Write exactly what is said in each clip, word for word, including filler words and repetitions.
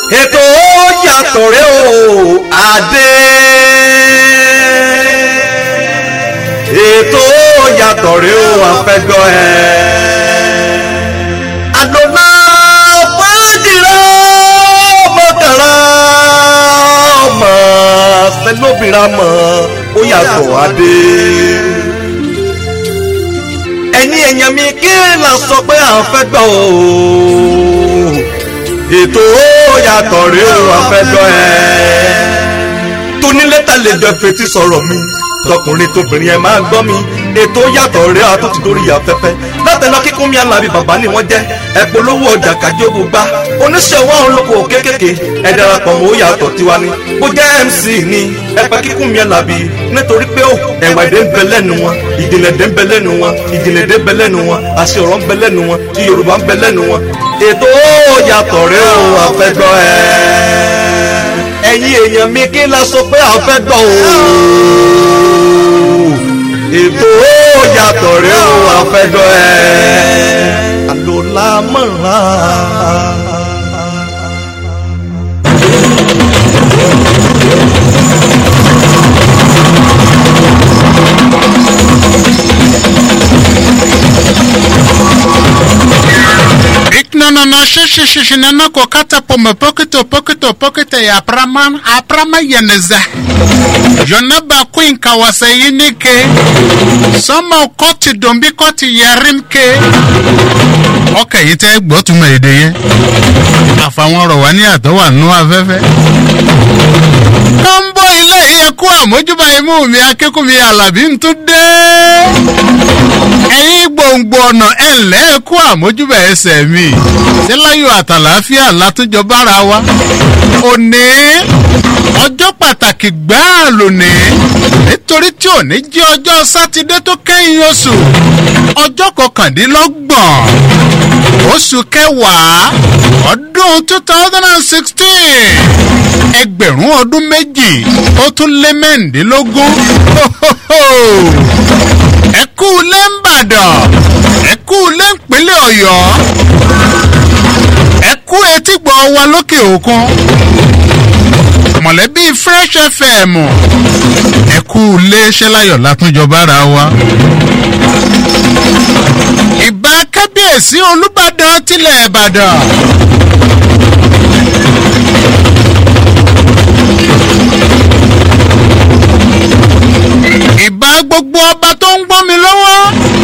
ètò yàtọ̀ rẹ o adé ètò yàtọ̀ rẹ o afẹ́gbọ́ ẹ àdùnnà fújìrá mọ̀kànlá ọmọ sẹlóbìnrin mọ̀ ó yàtọ̀ adé ẹ̀yin èèyàn mi kí là sọ pé à ń fẹ́ gbọ́ o ètò yàtọ̀ rí o afẹ́jọ́ ẹ̀ tó ní lẹ́tà lè jọ fetí sọ̀rọ̀ mi tọkùnrin tóbìnrin ẹ̀ máa gbọ́ mi ètò yàtọ̀ rí a tó ti dórí afẹ́fẹ́ látẹ̀lọ́ kíkún mi alábi bàbá ni wọ́n jẹ́ ẹ̀pọ̀lówó ọjà kájí ó gbá oníṣẹ́ owó àwọn olóko kéékèèké ẹ̀ darapọ̀ mọ́ ó yàtọ̀ tiwa ni bó jẹ́ M C ni ẹ̀pẹ́ kíkún mi alábi nítorí pé ó ẹ̀wà èdè ń bẹ lẹ́nu wọn ìjìnlẹ̀ èdè ń bẹ lẹ́nu wọn ìjìnlẹ̀ èdè ń bẹ lẹ́nu wọn àṣẹ ọ̀rọ̀ ń bẹ lẹ́nu wọn ti Yorùbá ń bẹ lẹ́nu wọn ètò yàtọ̀ rẹ o àfẹ́gbọ́ ẹ ẹ̀yin èèyàn mi kí la sọ pé àfẹ́gbọ́ o ètò yàtọ̀ rẹ o àfẹ́gbọ́ ẹ àlòlá mọ̀ra. No no no shi shi shi shi nana ko kata pome poketo poketo pokete ya praman a prama yeneza jona ba queen kawase yinike sama koti dombi koti yarimke okay ite gbo tuma ede yen àfàwọn ro wa ni ato wa nu afẹ́fẹ́ kambo ile ye ku amojuba imu mi akeku mi Alabi ntude ẹ̀yin gbòǹgbò ọ̀nà ẹ̀lẹ́ kú àmójúbà ẹsẹ̀ mi ṣé láyọ̀ àtàlàáfíà látúnjọ bára wa òní ọjọ́ pàtàkì gbáà lónìí nítorí tí òní jẹ́ ọjọ́ sátidé tó kẹ́yìn oṣù ọjọ́ kọkàndínlọ́gbọ̀n oṣù kẹwàá ọdún two thousand sixteen ẹgbẹ̀rún ọdún méjì ó tún lé mẹ́rìndínlógún ẹ kú lé ń bàdàn ẹ kú lé ń pínlẹ̀ Ọ̀yọ́ ẹ kú etígbọ̀ wa lókè òkun mọ̀lẹ́bí Fresh F M ẹ kú lé ṣẹláyọ̀ látúnjọba ara wa ìbà kábíyèsí Olúbàdàn tilẹ̀ Ìbàdàn ìbà gbogbo ọba tó ń gbọ́ mi lọ́wọ́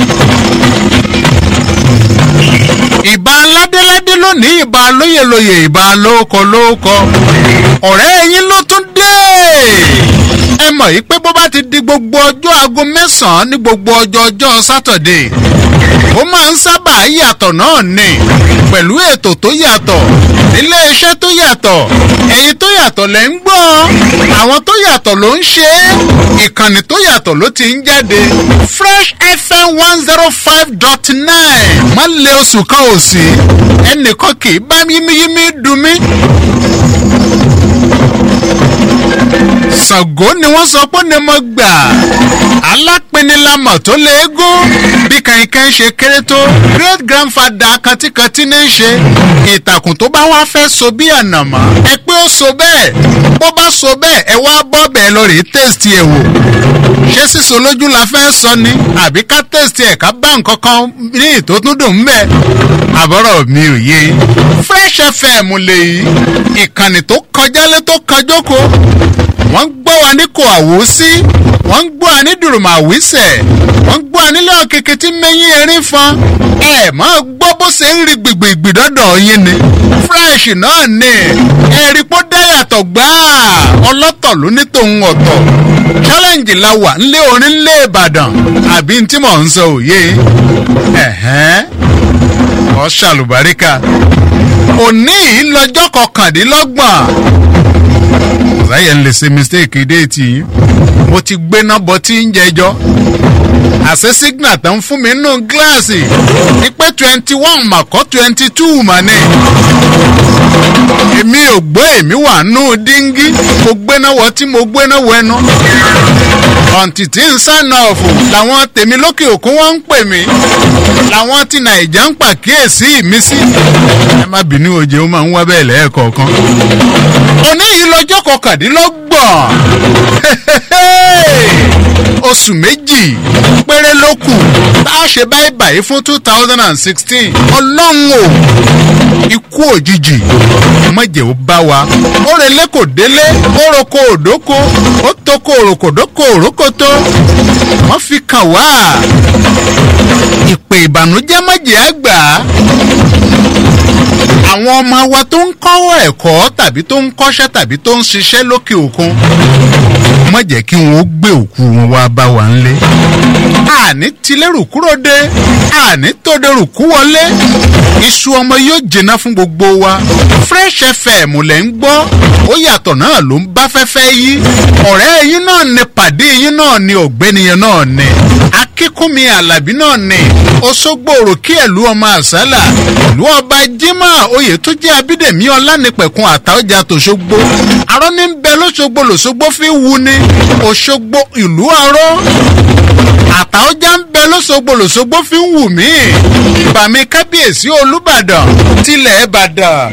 ìbà ládéládé lónìí ìbà lóyèlóyè ìbà lóókọ lóókọ ọ̀rẹ́ yín ló tún dé ẹ mọ̀ yìí pé bó bá ti di gbogbo ọjọ́ aago mẹ́sàn-án ní gbogbo ọjọ́ ọjọ́ sátọ̀dé ó máa ń sábà yàtọ̀ náà ni pẹ̀lú ètò tó yàtọ̀ nílé iṣẹ́ tó yàtọ̀ ẹ̀yin tó yàtọ̀ lẹ́ ń gbọ́ àwọn tó yàtọ̀ ló ń ṣe ìkànnì tó yàtọ̀ ló ti ń jáde Fresh F M one zero five dot nine má lé oṣù kan ò sí ẹnìkan kì í bá yímíyímí dùn mí. Ṣàngó ni wọ́n sọ pé ní mo gbà alápinilamọ̀ tó léegun bí kankan ṣe kéré tó great grandfather kantíkantí ní í ṣe ìtàkùn tó bá wá fẹ́ so bí ànàmọ́ ẹ pé ó so bẹ́ẹ̀ bó bá so bẹ́ẹ̀ ẹ wá bọ́ bẹ́ẹ̀ lọ rèé tẹ́sítì ẹ̀ wò ṣé sísọ lójú la fẹ́ sọ ni àbí ká tẹ́sítì ẹ̀ ká bá nǹkan kan ní ìtótúndùn mbẹ́ àbọ̀rọ̀ mi ò yé Fresh F M lè yí ìkànnì tó kọjá lé tó kọjókòó wọ́n gbọ́ wa ní kò àwòsí wọ́n gbọ́ wa ní dùrùmọ̀ àwísẹ̀ wọ́n gbọ́ wa nílé ọ̀kẹ́kẹ́ tí mẹ́yìn erin fan ẹ̀ máa gbọ́ bó ṣe ń rí gbìgbìgbì dọ́dọ̀ yín ni Fresh náà ni ẹ̀rí pọ́ dáyàtọ̀ gbáà ọlọ́tọ̀ ló ní tòun ọ̀tọ̀ challenge la wà ńlé orin ńlé Ìbàdàn àbí tí mò ń sọ òye ẹ̀hẹ́n ọ̀ ṣàlùbáríkà òní lọ́jọ́ kọkàndínlọ́gbọ̀n sáyẹn lè ṣe mistake déètì yìí mo ti gbé nọ́bọ̀ tí ń jẹjọ́ àṣẹ signal tán fún mi nínú gíláàsì ní pé twenty one màkọ́ twenty two mà ní èmi ò gbọ́ èmi wà nù díngí mo gbé náà wọ tí mo gbé náà wọ ẹnu ọ̀ǹtì tí ń sànà ọ̀fù làwọn tèmi lókè òkun wọ́n ń pè mí làwọn ti nàìjà ń pàkíyèsí ìmísí. ẹ má bínú oje ó máa ń wá bẹ́ẹ̀ lẹ́ẹ̀kọ̀ọ̀kan. òní yìí lọ́jọ́ kọkàndínlọ́gbọ̀n oṣù méjì péré ló kù tá a ṣe báyìí báyìí fún two thousand and sixteen. ọlọ́run o ikú òjijì mọ̀jẹ̀ ó bá wa. ó relé kò délé ó roko òdóko ó toko òrokòdóko òrókòtó wọ́n fi kàn wá. ìpè ìbànújẹ́ mọ̀jẹ̀ á gbà á. àwọn ọmọ wa tó ń kọ́ ẹ̀kọ́ tàbí tó ń kọ́ṣẹ́ tàbí tó ń ṣiṣẹ́ lókè òkun má jẹ́ kí wọ́n gbé òkú wọn wá bá wa ńlé. àní tilérù kúrò dé àní tòdèrú kú wọlé. iṣu ọmọ yóò jìnnà fún gbogbo wa. Fresh F M lẹ̀ ń gbọ́ ó yàtọ̀ náà ló ń bá fẹ́fẹ́ yí. ọ̀rẹ́ yín náà ni pàdé yín náà ni ọ̀gbẹ́niyàn náà ni akínkúnmi àlàbí náà ni Òṣogbo òròkí ẹ̀lú ọmọ àsálà ìlú ọba Jimoh oyè tó jẹ́ abídèmí ọlánìpẹ̀kun àtàọjà tòṣogbo. arọ́ ní ń bẹ lóṣogbo lòṣogbo fi wú ni Òṣogbo ìlú arọ́ àtàọjà ń bẹ lóṣogbo lòṣogbo fi ń wù mí. bàmí kábíyèsí Olúbàdàn tilẹ̀ Ìbàdàn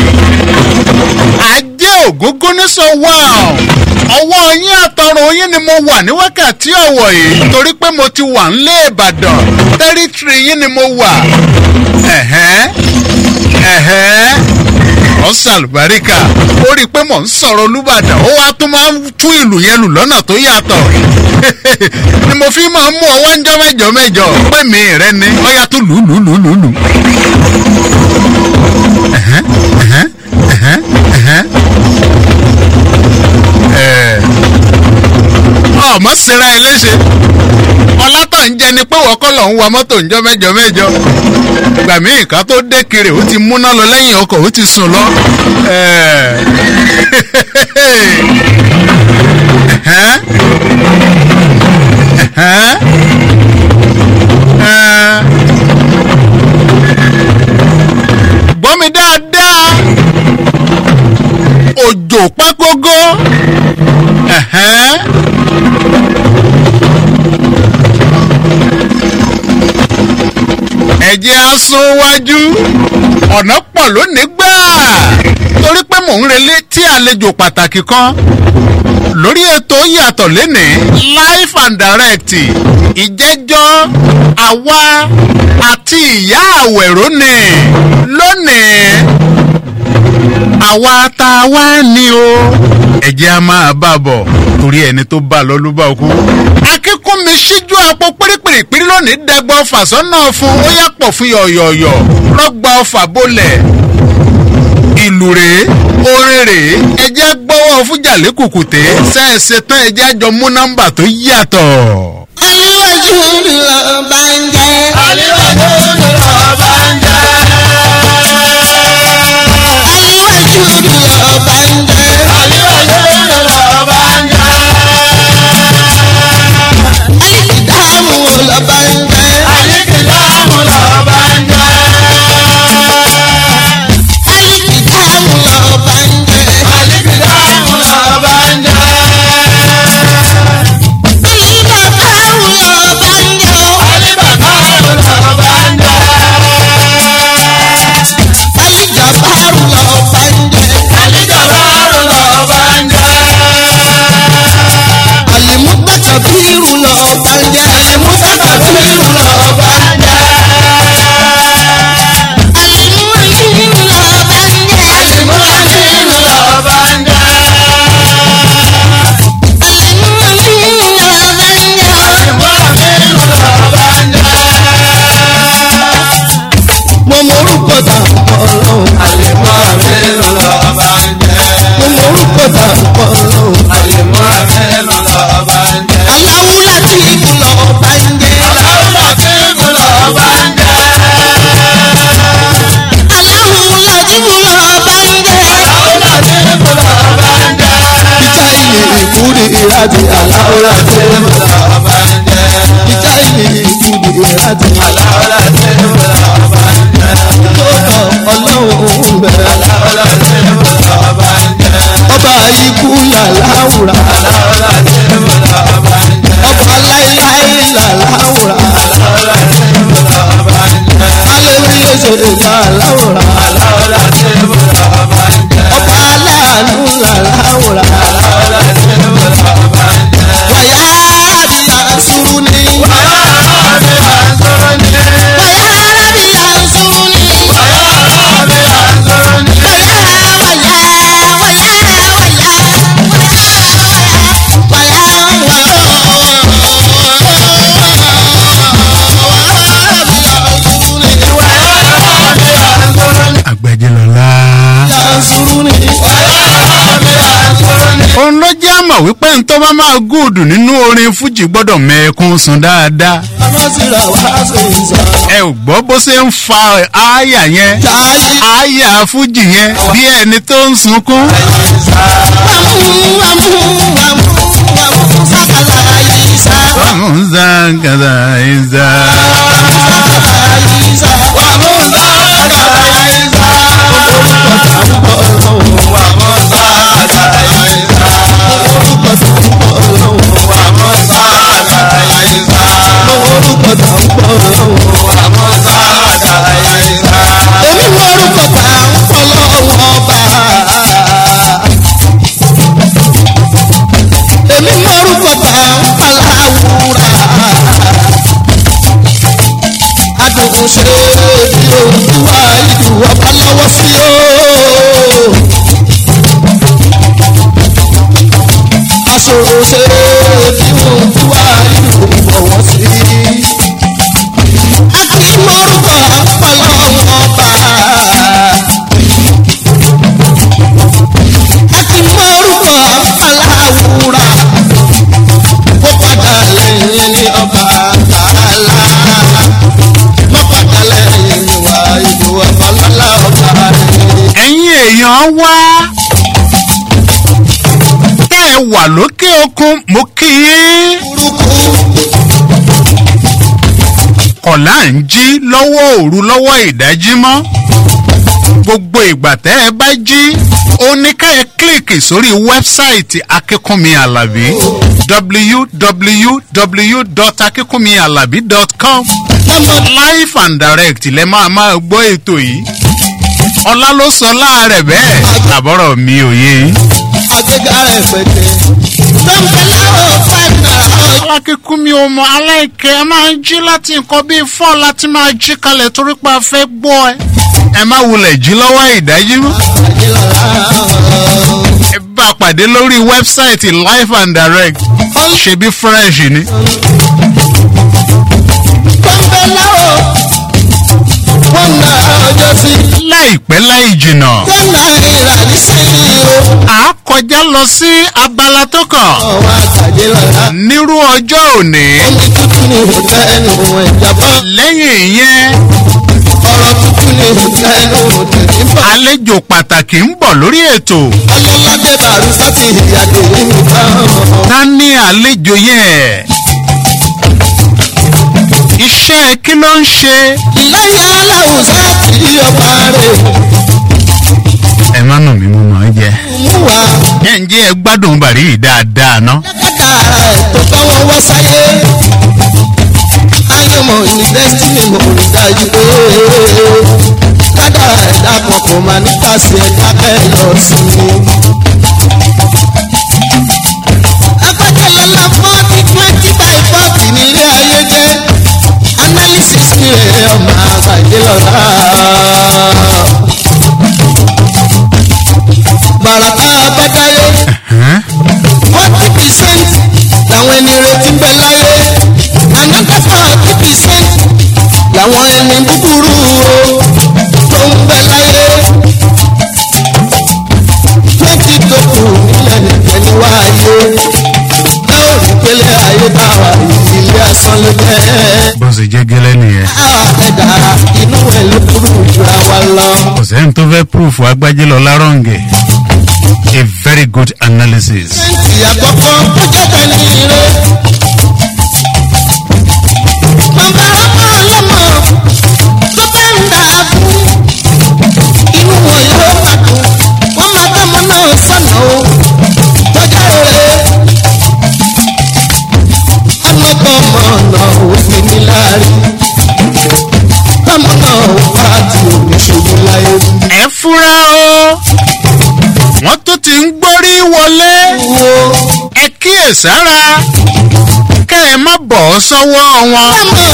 ajé ògógó ní sọ wá ọwọ́ yín àtọrùn yín ni mo wà ní wákàtí ọ̀wọ̀ yìí torí pé mo ti wà nílé Ìbàdàn tẹ́rítírì yín ni mo wà. ẹ̀hẹ́n ẹ̀hẹ́n ọ̀sàlùbáríkà ó rí i pé mò ń sọ̀rọ̀ Olúbàdàn ó wá tún máa ń tú ìlú yẹn lù lọ́nà tó yàtọ̀ ni mo fi máa ń mú ọwọ́ ń jọ́ mẹ́jọ mẹ́jọ pé mi rẹ ni ọ̀yà tó lù lù lù lù lù. ẹ̀hẹ́n ẹ̀hẹ́n ẹ̀hẹ́n ẹ̀hẹ́n ọmọ sera ẹ léṣe ọlátọ̀ ń jẹ ni pé wọ́kọ́ lọ ń wa mọ́tò ńjọ́ mẹ́jọ mẹ́jọ gbàmí ìka tó dé kiri ó ti múná lọ lẹ́yìn ọkọ̀ ó ti sùn lọ. gbọ́ mi dáadáa òjò pákógó. ẹ̀jẹ̀ asúnwájú ọ̀nà pọ̀ lónìí gbáà torí pé mò ń relé tí àlejò pàtàkì kan lórí ètò yàtọ̀ lénìí live and direct ìjẹ́jọ́ àwa àti ìyá àwẹ̀rọ ni lónìí àwa tá a wá ní o ẹ̀jẹ̀ a máa bá bọ̀ torí ẹni tó bá lọ ló bá kú. akínkúnmi ṣíjú àpò pírípìrìpírí lónìí dẹgbọ́ fàṣọ́nà fún ó yàpọ̀ fún yọ̀yọ̀yọ̀ rọ́gbà ọfà bólẹ̀. ìlú rèé orin rèé ẹjẹ́ gbọ́wọ́ fún jàlé kùkùté ṣẹ́ẹ̀ṣẹ̀ tán ẹjẹ́ àjọ mú nọ́mbà tó yàtọ̀. àríwájú ni ọba ń jẹ́. àríwájú ni ọba ń jẹ́. àríwájú ni ọba ń jẹ́. àríwájú ni ọba ń jẹ́. àlìkìdámù lọ́ba ń jẹ́. àlìkìdámù lọ́ba ń jẹ́. àlìkìdámù lọ́ba ń jẹ́. àlìkìdámù lọ́ba ń jẹ́. Kabiru lọ banja, Musa Kabiru lọ banja. Alimu Alimu lọ banja, Alimu Alimu lọ banja. Alimu Alimu lọ banja, Alimu Alimu lọ banja. Mo morúkọ ta ọlọ́run, Alimu Alimu lọ banja. Mo morúkọ ta ọlọ́run, Alimu Alimu lọ banja. Aláwù Látìfù lọ bá ń jẹ́. Aláwù Látìfù lọ bá ń jẹ́. Aláwù Látìfù lọ bá ń jẹ́. Aláwù Látìfù lọ bá ń jẹ́. Ìjà ìyè ìkúrè ìrántí Aláwù Látìfù lọ bá ń jẹ́. Ìjà ìyè ìkúrè ìrántí Aláwù Látìfù lọ bá ń jẹ́. Lọ́kọ̀ ọlọ́run bẹ̀. Aláwù Látìfù lọ bá ń jẹ́. Ọba ikú làláwùrà. Aláwù Látìfù lọ bá ń jẹ́. Ọba láíláí làláwùrà. Aláwù Látìfù lọ bá ń jẹ́. làláwòrán. aláwòrán tí mo lọ bá ń jẹ. ọba aláàánú làláwòrán. aláwòrán tí mo lọ bá ń jẹ. wàyà bí àṣùrù ni. wàyà bí àṣùrù ni. wàyà bí àṣùrù ni. wàyà bí àṣùrù ni. Àgbẹ̀jẹ̀lọ́lá. òun ló jẹ́ àmọ̀ wípé n tó bá máa gúùdù nínú orin fújì gbọ́dọ̀ mẹ́ẹ̀kún sùn dáadáa. ẹ ò gbọ́ bó ṣe ń fa àyà yẹn àyà fújì yẹn bí ẹni tó ń sunkún. Wàmúzà kàdà ìzà. ṣe bí olúwa ìlú ọba lọ́wọ́ sí o. aṣòro ṣe bí olúwa ìlú ọwọ́ sí. a kì í mọ́rúkọ ọlọ́wọ́ ọba. a kì í mọ́rúkọ aláwùrà. ó padà lẹ́yìn ní ọba tààlà. ẹ̀yin èèyàn wá tẹ́ ẹ wà lókè òkun mo kí yín. kọ̀lá ń jí lọ́wọ́ òru lọ́wọ́ ìdájí mọ́ gbogbo ìgbà tẹ́ ẹ bá jí ó ní ká ẹ kílìkì sórí wẹ́bsáìtì akínkúnmi alábí w w w dot akínkúnmi alábí dot com live and direct lẹ máa máa gbọ́ ètò yìí ọlá ló sọ láàrẹ̀ bẹ́ẹ̀ àbọ̀rọ̀ mi ò yé yín. àgbéga ẹ̀pẹ̀tẹ̀ tó ń bẹ láwọ̀ five naira. alákínkúnmi ọmọ aláìkẹ́ ẹ máa ń jí láti nǹkan bíi four láti máa jí kalẹ̀ torí pé a fẹ́ gbọ́ ẹ. ẹ má wulẹ̀ jí lọ́wọ́ ìdájí mọ́. ẹ bá a pàdé lórí wẹ́bsáìtì live and direct ṣebí fresh ni. tó ń bẹ láwọ̀ one naira ọjọ́ sí. láìpẹ́ láì jìnnà. ten naira nísìnyí o. à á kọjá lọ sí abala tó kàn. ọ̀wá àtàjẹ́ lọ́la. nírú ọjọ́ òní. omi tútù ni òjá ẹnu ìjàmbá. lẹ́yìn ìyẹn ọ̀rọ̀ tútù ni òjá ẹnu òjò nípa. àlejò pàtàkì ń bọ̀ lórí ètò. ọlọ́ládé bàrú sáti ìyàdé yìí bá wọn. ta ní àlejò yẹn? iṣẹ́ kí ló ń ṣe? ìlàyà aláwùsá kì í ọba rẹ̀. ẹ má nù mí mo mọ̀ ọ́ jẹ. mú wa. ẹ ń jẹ́ ẹ gbádùn bàrí yìí dáadáa ná. kádà tó tọ́wọ́ wá sáyé. ayé mọ̀ ní destiny mo rí dájú pé kádà ẹ̀dá kan kò máa ní kásì ẹ̀dá bẹ́ẹ̀ lọ sí mi. agbájẹ́lọ́lá forty twenty by forty nílé ayé jẹ́ analysis mi rẹ̀ ọmọ àgbàjẹ́lọ́lá. bàràkà abádáyé forty percent làwọn ẹni retí ń bẹ láyé another forty percent làwọn ẹni búburú o tó ń bẹ láyé twenty tó kù nílẹ̀ nìkan ní wáyé ẹ ò rí pélé ayé bá wà ilé asán ló jẹ́. bó ṣe jẹ́ gẹ́lẹ́ nìyẹn. ẹ̀dá inú ẹ̀ ló burú jura wa lọ. kò sẹ́ni tó fẹ́ púrúfù Agbájélọlá Rọ̀ǹgẹ̀. a very good analysis. sẹ́ńtì àkọ́kọ́ ó jẹ́ tẹ̀lé ire. bàbá ọmọ ọlọ́mọ tó fẹ́ ń dà á fún inú wọn yóò bá dùn wọ́n máa tọ́mọ náà sọ̀nà o tọ́jà rere. ọmọkọ́mọ náà ò fi ní láàrin tọ́mọ náà ò bá ti fura o wọ́n tún ti ń gbórí wọlé ẹ kíyèsára kẹ́ ẹ má bọ̀ ọ́ sọ́wọ́ wọn.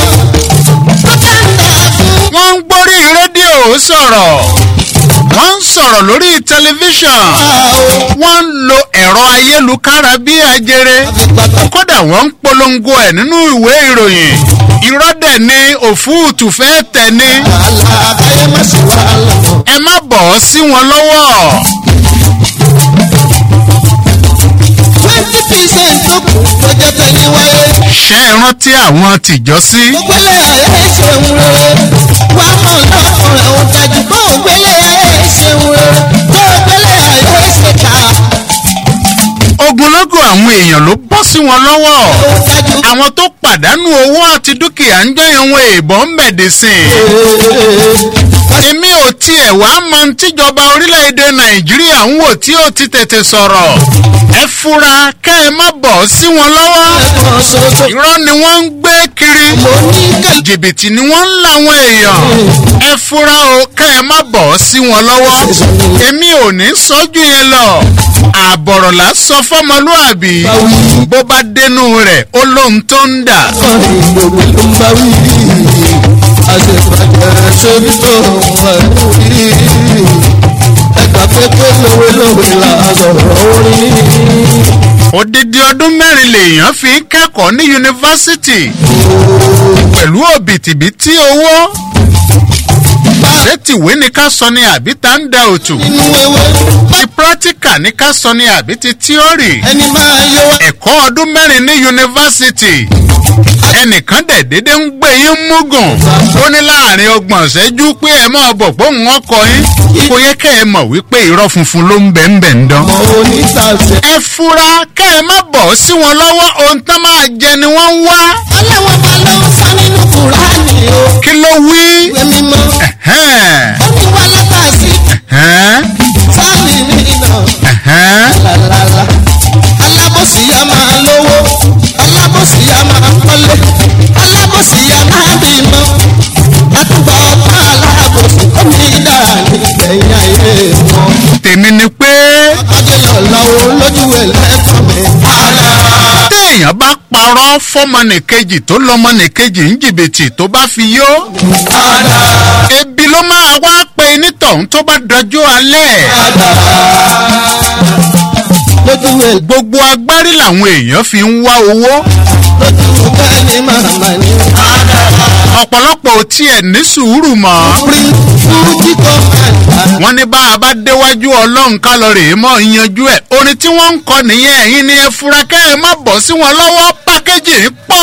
wọ́n ń gbórí rédíò sọ̀rọ̀ wọ́n ń sọ̀rọ̀ lórí tẹlifíṣàn wọ́n ń lo ẹ̀rọ ayélujára bí ajere kódà wọ́n ń polongo ẹ̀ nínú ìwé ìròyìn irọ́ dẹ̀ ni òfúùtù fẹ́ tẹ̀ ni ẹ má bọ̀ ọ́ sí wọn lọ́wọ́. twenty percent tó kù tó jẹ́ tẹ̀lé wáyé. ṣé ẹ rántí àwọn tìjọ́sí. ògbélé ayé ṣeun rere wà mọ̀ lọ́kùnrin òun tajú bó ògbélé ayé ṣeun rere tó ògbélé ayé ṣe ká. ogunlọ́gọ̀ àwọn èèyàn ló bọ́ sí wọn lọ́wọ́ àwọn tó pàdánù owó àti dúkìá ń jọyàn wọn èèbọ̀ ń bẹ̀dẹ̀ sìn. èmi ò tiẹ̀ wá mọ tíjọba orílẹ̀-èdè nàìjíríà ń wò tí ó ti tètè sọ̀rọ̀ ẹ fura kẹ́ ẹ má bọ̀ sí wọn lọ́wọ́ irọ́ ni wọ́n ń gbé kiri jìbìtì ni wọ́n ń làwọn èèyàn ẹ fura o kẹ́ ẹ má bọ̀ sí wọn lọ́wọ́ èmi ò ní sọ́jú yẹn lọ àbọ̀rọ̀ là sọ fọ́mọlúàbí bó bá dénú rẹ̀ ó lóhun tó ń dà. àṣepàjẹ́ ṣojú tó wà lórí ẹgbà pépé lówe lówe là sọ̀rọ̀ orí. odidi ọdún mẹ́rin lèèyàn fi ń kẹ́kọ̀ọ́ ní yunifásitì pẹ̀lú òbítíbitì owó létìwé ní ká sọ ní àbí tá ń da òtù ti pírátíkà ní ká sọ ní àbí ti tíórì ẹ̀kọ́ ọdún mẹ́rin ní yunifásitì ẹnìkan dẹ̀ dédé ń gbé yín múgùn ó ní láàrin ọgbọ̀n ṣẹ́jú pé ẹ máa bọ̀ pé òun ọkọ yín kò yẹ kẹ́ ẹ mọ̀ wípé irọ́ funfun ló ń bẹ̀ ń bẹ̀ ń dán. ẹ fura kẹ́ ẹ má bọ̀ sí wọn lọ́wọ́ ohun tán máa jẹ ni wọ́n ń wá. ọlọ́wọ́ bá ló ń sọ nínú kùránì o. kí ló wí. ìwé mímọ́. ó ní wá látàsí. sáàlì mi náà. lálálá. alábòsí yá máa lówó. alábòsí yá máa kọ́lé. alábòsí yá máa bímọ. àtúbọ̀ ọ̀pá alábòsí ó ní dára nígbẹ̀yìn ayé wọn. tèmi ni pé. àjọyọ̀ lọ́wọ́ lójú ẹ̀ lẹ́kọ̀ọ́ mi. téèyàn bá parọ́ fọ́mọnìkejì tó lọ́mọnìkejì ń jìbìtì tó bá fi yó. ebi ló máa wá pé nítọ̀hún tó bá dọjọ́ alẹ́. gbogbo agbárí làwọn èèyàn fi ń wá owó. ọ̀pọ̀lọpọ̀ ò tiẹ̀ ní sùúrù mọ́. wọ́n ní bá a bá déwájú ọlọ́run ká lọ rèé mọ́ ìyanjú ẹ̀ orin tí wọ́n ń kọ nìyẹn ẹ̀yin ni ẹ fura kẹ́ ẹ má bọ̀ sí wọn lọ́wọ́ pákéjì ń pọ̀.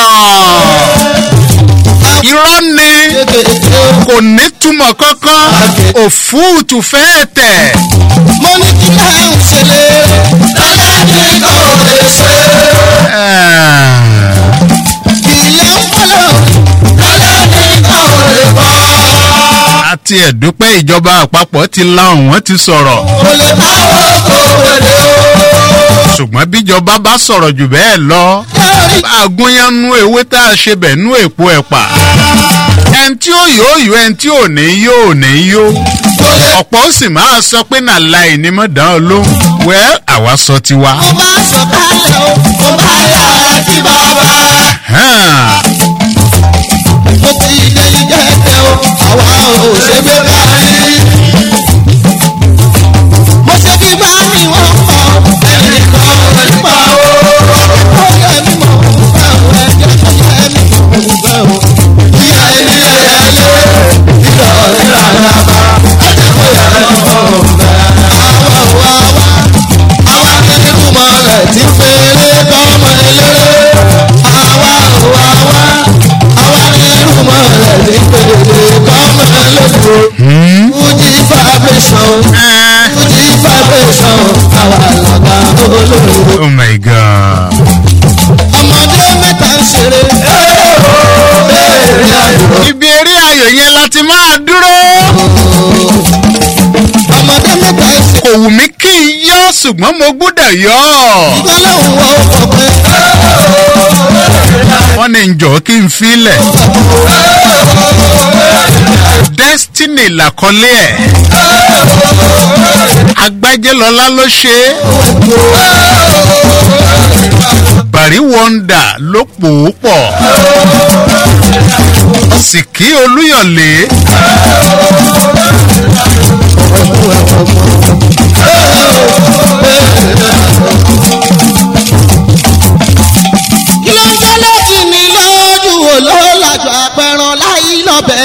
irọ́ ni kò ní túmọ̀ kankan òfúùtù fẹ́ẹ̀ tẹ̀. mo ní kí láà ń ṣẹlẹ̀ lọ́lá ní kò lè ṣe. ilé ń kọ́lọ̀ lọ́lá ní kò lè bọ́. àti ẹ̀dúpẹ́ ìjọba àpapọ̀ ti láwọn wọ́n ti sọ̀rọ̀. kò lè bá owó kò wẹ̀lẹ̀ o. ṣùgbọ́n bíjọba bá sọ̀rọ̀ jù bẹ́ẹ̀ lọ agúnyánú ewé tá a ṣe bẹ̀ nú èpo ẹ̀pà ẹni tí ó yóò yó ẹni tí ò ní yóò ní yó ọ̀pọ̀ ó sì máa sọ pé nà láì ní mọ̀ dán lóhùn wẹ́ẹ́ àwa sọ tiwa. mo bá sọ kálẹ̀ o mo bá yà á kí bàbá. mo ti ilé ìjẹ́ ẹ̀tẹ́ o àwa ò ṣe gbé parí. mo ṣe bí bá mi wọ́n kọ́ ẹnìkan ò ní pa o. ó yẹ mi mọ̀ ń bá òun ẹ̀jẹ̀ tó yẹ mi mọ̀ ń bá òun. ìyá ilé ẹ̀yẹ ìlọ ìlà ìlàbà àdéhùn ìyá ọmọ ọ̀bẹ. àwa ò wá wá àwa ní irúmọ̀ rẹ̀ tí fèrè bọ́mọ eléré. àwa ò wá wá àwa ní irúmọ̀ rẹ̀ tí fèrè bọ́mọ eléré. Fuji vibration Fuji vibration àwa lọ́ba olórí. oh my god. ọmọdé mẹ́ta ń ṣeré. ibi eré ayò yẹn la ti máa dúró. ọmọdé mẹ́ta ń ṣeré. kò wù mí kí n yó. ṣùgbọ́n mo gbúdọ̀ yọ. ìgbọ́lọ́hùn wọ́n kọ̀ pé. wọ́n ní njọ́ kí n filẹ̀. Destiny làkọlé ẹ̀. Agbájẹ́lọ́lá ló ṣe é. Bàrí Wọ́ndà ló pò ó pọ̀. Sìkí Olúyọ̀lé. kí ló ń jẹ́ lẹ́tì mi lójú wo ló làjọ apẹ̀ràn láyé lọ́bẹ̀.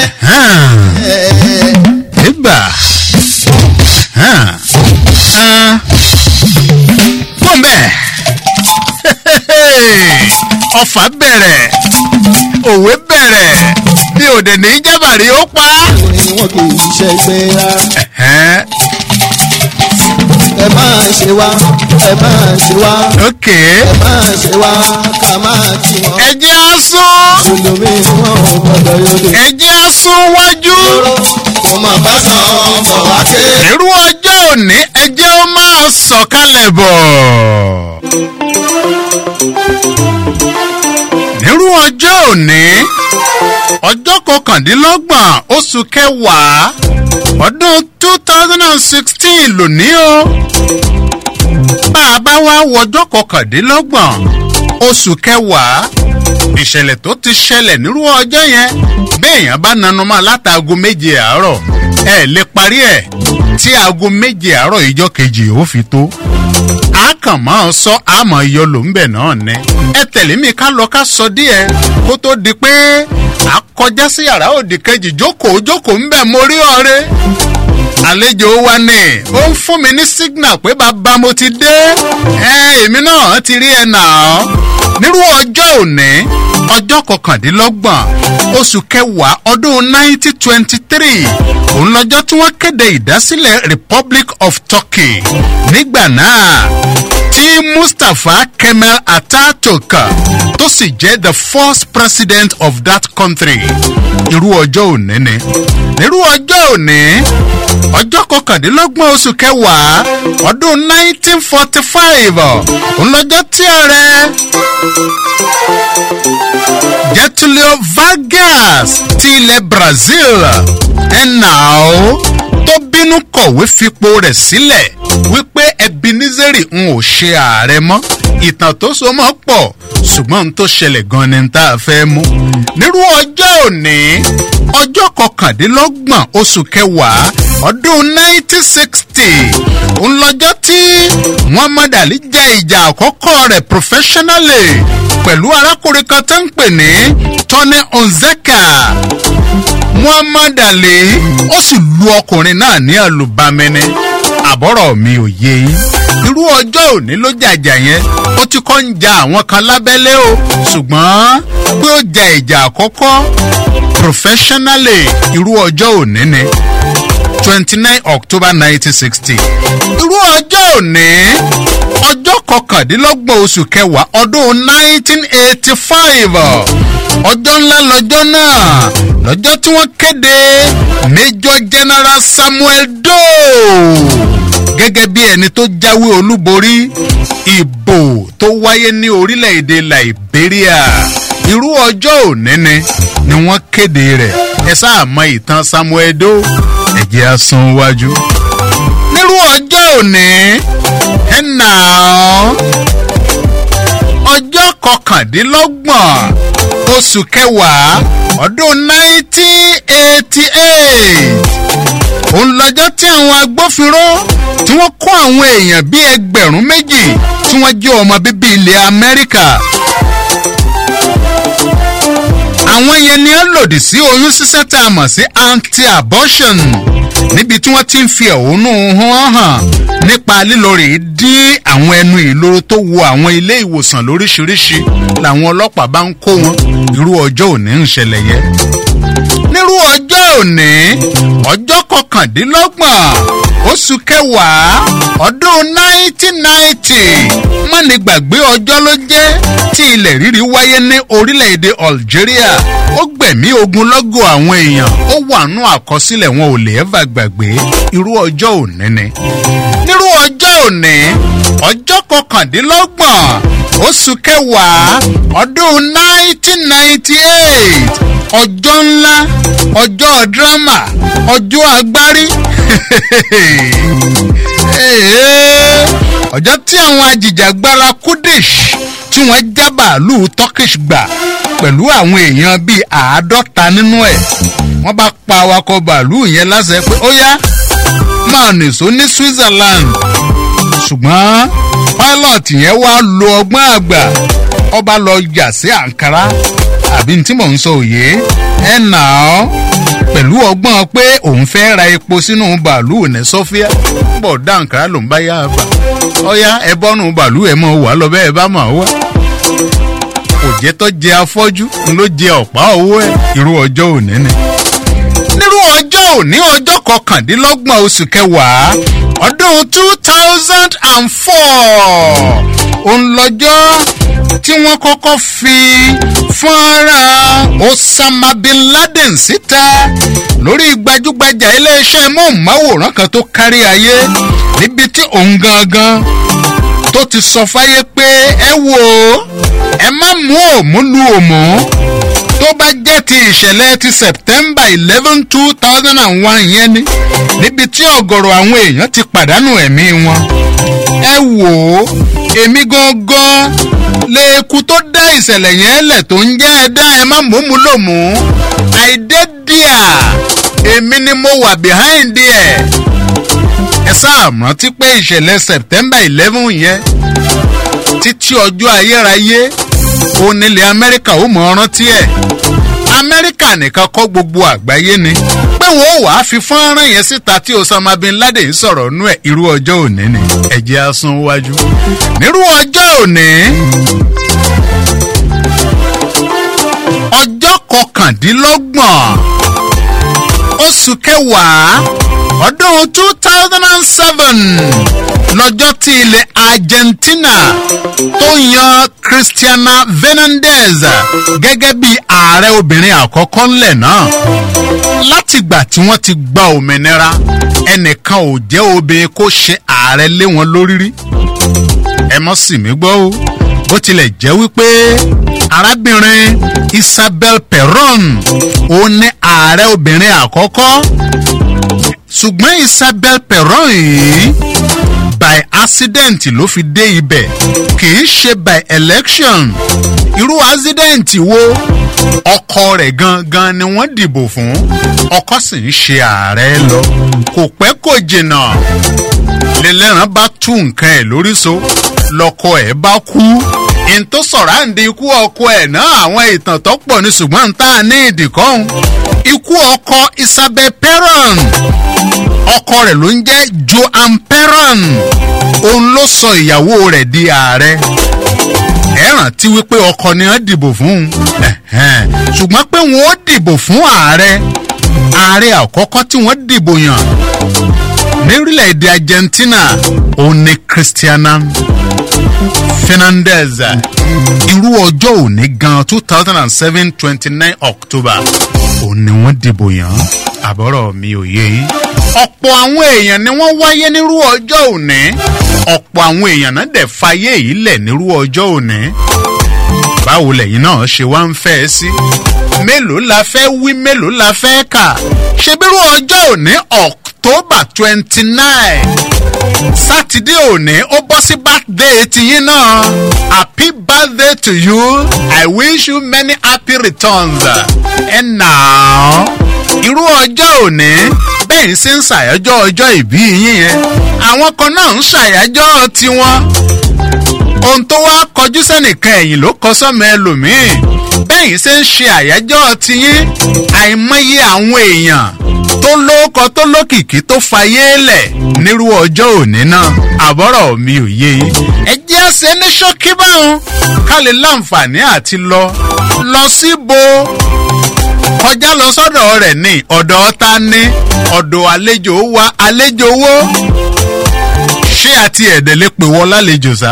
Ìgbà fún bẹ́ẹ̀ ọ̀fà bẹ̀rẹ̀ òwe bẹ̀rẹ̀ bí òde ní jábàrí ó pa. wọn kì í ṣe gbé rárá. ẹ máa ṣe wá ẹ máa ṣe wá. ok. ẹ máa ṣe wá ká máa kí wọn. ẹ jẹ́ asún. olómi wọn ò gbọdọ̀ yọlé. ẹ jẹ́ asún wájú. kò má bá sàn bọ̀ wá ké. irú ọjọ́ òní ẹ jẹ́ ó máa sọ̀kalẹ̀ bọ̀. nírú ọjọ́ òní ọjọ́ kọkàndínlọ́gbọ̀n oṣù kẹwàá ọdún two thousand and sixteen lónìí o. bá a bá wá wọjọ́ kọkàndínlọ́gbọ̀n oṣù kẹwàá ìṣẹ̀lẹ̀ tó ti ṣẹlẹ̀ nírú ọjọ́ yẹn béèyàn bá nanu mọ́ látago méje àárọ̀ ẹ lè parí ẹ̀ tí aago méje àárọ̀ ìjọ kejì ó fi tó. a kàn máa sọ àmọ́ iyọ̀ ló ń bẹ̀ náà ní. ẹ tẹ̀lé mi ká lọ ká sọ díẹ̀ kó tó di pé a kọjá sí yàrá òdì kejì jókòó jókòó ń bẹ̀ mo rí ọ̀rẹ́. àlejò wa ni ó ń fún mi ní signal pé bàbá mo ti dé. ẹ èmi náà ti rí ẹ nà ọ́. nírú ọjọ́ òní ọjọ́ kọkàndínlọ́gbọ̀n oṣù kẹwàá ọdún nineteen twenty three òun lọ́jọ́ tí wọ́n kéde ìdásílẹ̀ Republic of Turkey nígbà náà tí Mustafa Kemal Atatürk tó sì jẹ́ the first president of that country. irú ọjọ́ òní ni nírú ọjọ́ òní ọjọ́ kọkàndínlọ́gbọ̀n oṣù kẹwàá ọdún nineteen forty five òun lọ́jọ́ tí ààrẹ Getúlio Vargas ti ilẹ̀ Brazil ẹ̀nà ó tó bínú kọ̀wé fipò rẹ̀ sílẹ̀ wípé Ebenezer ń ò ṣe ààrẹ mọ́. ìtàn tó so mọ́ pọ̀ ṣùgbọ́n n tó ṣẹlẹ̀ gan ni tá a fẹ́ mú. nírú ọjọ́ òní ọjọ́ kọkàndínlọ́gbọ̀n oṣù kẹwàá ọdún nineteen sixty òun lọ́jọ́ tí Muhammad Ali jẹ́ ìjà àkọ́kọ́ rẹ̀ professionally pẹ̀lú arákùnrin kan tó ń pè ní Tony Onzeka. Muhammad Ali ó sì lu ọkùnrin náà ní àlùbami àbọ̀rọ̀ mi ò yé yín. irú ọjọ́ òní ló jàjà yẹn ó ti kọ́ ń ja àwọn kan lábẹ́lé o ṣùgbọ́n pé ó ja ìjà àkọ́kọ́ professionally irú ọjọ́ òní ni twenty nine October nineteen sixty. irú ọjọ́ òní ọjọ́ kọkàndínlọ́gbọ̀n oṣù kẹwàá ọdún nineteen eighty five ọjọ́ ńlá lọ́jọ́ náà lọ́jọ́ tí wọ́n kéde Major General Samuel Doe gẹ́gẹ́ bí ẹni tó jáwé olúborí ìbò tó wáyé ní orílẹ̀-èdè Liberia. irú ọjọ́ òní ni ni wọ́n kéde rẹ̀. ẹ sáà mọ ìtàn Samuel Doe ẹ jẹ́ á sún wájú. nírú ọjọ́ òní ẹ̀ nà ọjọ́ kọkàndínlọ́gbọ̀n oṣù kẹwàá ọdún nineteen eighty eight òun lọ́jọ́ tí àwọn agbófinró tí wọ́n kó àwọn èèyàn bíi ẹgbẹ̀rún méjì tí wọ́n jẹ́ ọmọ bíbí ilẹ̀ Amẹ́ríkà. àwọn yẹn ni ó lòdì sí oyún ṣíṣẹ́ tá a mọ̀ sí anti-abortion níbi tí wọ́n ti ń fi ẹ̀hónú hàn hàn nípa lílọ rè é dín àwọn ẹnu ìloro tó wo àwọn ilé ìwòsàn lóríṣiríṣi làwọn ọlọ́pàá bá ń kó wọn. irú ọjọ́ òní ń ṣẹlẹ̀ yẹn. nírú ọjọ́ òní ọjọ́ kọkàndínlọ́gbọ̀n oṣù kẹwàá ọdún nineteen ninety mọ́ni gbàgbé ọjọ́ ló jẹ́ tí ilẹ̀ rírì wáyé ní orílẹ̀-èdè Algeria. ó gbẹ̀mí ogunlọ́gọ̀ àwọn èèyàn ó wà nú àkọsílẹ̀ wọn ò lè ẹ́fà gbàgbé. irú ọjọ́ òní ni. nírú ọjọ́ òní ọjọ́ kọkàndínlọ́gbọ̀n oṣù kẹwàá ọdún nineteen ninety eight ọjọ́ ńlá ọjọ́ dírámà ọjọ́ agbárí ọjọ́ tí àwọn ajìjàgbara Kurdish tí wọ́n já bàálù Turkish gbà pẹ̀lú àwọn èèyàn bíi àádọ́ta nínú ẹ̀ wọ́n bá pa awakọ̀ bàálù yẹn láṣẹ pé ó yá máa nìṣó ní Switzerland ṣùgbọ́n pilot yẹn wá lo ọgbọ́n àgbà ọba lọ yà sí Ankara àbí tí mò ń sọ òye ẹ̀ nà ọ́ pẹ̀lú ọgbọ́n pé òun fẹ́ ra epo sínú bàálù ní Sofia bọ̀ dá Ankara ló ń bá yá àbá ọ̀yá ẹ bọ́nù bàálù ẹ̀ mọ̀ wá lọ bẹ́ẹ̀ bá mọ̀ wá kò jẹ́ tó jẹ afọ́jú ló jẹ ọ̀pá owó ẹ̀ irú ọjọ́ òní ni nírú ọjọ́ òní ọjọ́ kọkàndínlọ́gbọ̀n oṣù kẹwàá ọdún two thousand and four òun lọ́jọ́ tí wọ́n kọ́kọ́ fi fọ́nrán Osama bin Laden síta lórí gbajúgbajà iléeṣẹ́ móhùnmáwòrán kan tó kárí ayé níbi tí òun gangan tó ti sọ fáyé pé ẹ wò ó ẹ má mú òmùlù òmù tó bá jẹ́ ti ìṣẹ̀lẹ̀ ti September eleven two thousand and one yẹn ni níbi tí ọ̀gọ̀rọ̀ àwọn èèyàn ti pàdánù ẹ̀mí wọn ẹ wò ó èmi gangan lẹ́ẹ̀kú tó dá ìṣẹ̀lẹ̀ yẹn lẹ̀ tó ń jẹ́ ẹ̀dá ẹ má mú òmù lòmù àìdẹ́díà èmi ni mo wà behind ẹ̀ ẹ sáà rántí pé ìṣẹ̀lẹ̀ September eleven yẹn títí ọjọ́ ayérayé ó nílẹ̀ Amẹ́ríkà ó mọ̀ ọ́ rántí ẹ̀ Amẹ́ríkà nìkan kọ́ gbogbo àgbáyé ni pé wọ́n wàá fi fọ́nrán yẹn síta tí Osama bin Laden sọ̀rọ̀ nú ẹ̀ irú ọjọ́ òní ni ẹ̀jẹ̀ asún wájú nírú ọjọ́ òní ọjọ́ kọkàndínlọ́gbọ̀n oṣù kẹwàá ọdún two thousand and seven lọ́jọ́ tí ilẹ̀ Argentina tó yan Cristina Fernandez gẹ́gẹ́ bí ààrẹ obìnrin àkọ́kọ́ ńlẹ̀ náà látìgbà tí wọ́n ti gba òmìnira ẹnìkan ò jẹ́ obìnrin kó ṣe ààrẹ lé wọn lórí rí ẹ mọ́ sì mí gbọ́ o bó tilẹ̀ jẹ́ wípé arábìnrin Isabel Perón òun ni ààrẹ obìnrin àkọ́kọ́ ṣùgbọ́n Isabel Perón yìí by accident ló fi dé ibẹ̀ kì í ṣe by election irú accident wo ọkọ rẹ̀ gangan ni wọ́n dìbò fún ọkọ sì ń ṣe ààrẹ lọ kò pẹ́ kò jìnnà lẹ́lẹ́ràn bá tú nǹkan ẹ̀ lórí so lọ́kọ ẹ̀ bá kú n tó sọ̀rọ̀ àǹdí ikú ọkọ ẹ̀ náà àwọn ìtàn tó pọ̀ ní ṣùgbọ́n tá a ní ìdìkọ́hún ikú ọkọ Isabel Perón ọkọ rẹ̀ ló ń jẹ́ Joan Perón òun ló sọ ìyàwó rẹ̀ di ààrẹ ẹ rántí wípé ọkọ ni wọ́n dìbò fún un ṣùgbọ́n pé wọ́n ó dìbò fún ààrẹ ààrẹ àkọ́kọ́ tí wọ́n dìbò yàn ní orílẹ̀-èdè Argentina òun ni Cristina Fernandez irú ọjọ́ òní gan two thousand and seven twenty nine October òun ni wọ́n dìbò yàn àbọ̀rọ̀ mi ò yé yín ọ̀pọ̀ àwọn èèyàn ni wọ́n wáyé nírú ọjọ́ òní ọ̀pọ̀ àwọn èèyàn náà dẹ̀ fayé yìí lẹ̀ nírú ọjọ́ òní báwo lẹ̀yin náà ṣe wá ń fẹ́ ẹ sí mélòó la fẹ́ wí mélòó la fẹ́ kà ṣe bírú ọjọ́ òní October twenty nine sátidé òní ó bọ́ sí birthday tiyín náà happy birthday to you I wish you many happy returns and now irú ọjọ́ òní bẹ́ẹ̀ ń ṣe ń ṣàyájọ́ ọjọ́ ìbí yín yẹn àwọn kan náà ń ṣàyájọ́ tiwọn ohun tó wá kọjú sẹ́nìkan ẹ̀yìn ló kọ sọ́mọ ẹlòmíì bẹ́ẹ̀ ṣe ń ṣe àyájọ́ tiyín àìmọye àwọn èèyàn tó lóko tó lókìkí tó fayé lẹ̀ nírú ọjọ́ òní náà àbọ̀rọ̀ mi ò yé yín ẹ jẹ́ ṣe ní ṣókí báwọn ká lè láǹfààní àti lọ lọ síbo kọjá lọ sọ́dọ̀ rẹ̀ ní ọ̀dọ̀ ta ní ọ̀dọ̀ àlejò wa àlejò wo ṣé àti ẹ̀dẹ̀ lè pè wọ́n lálejò sá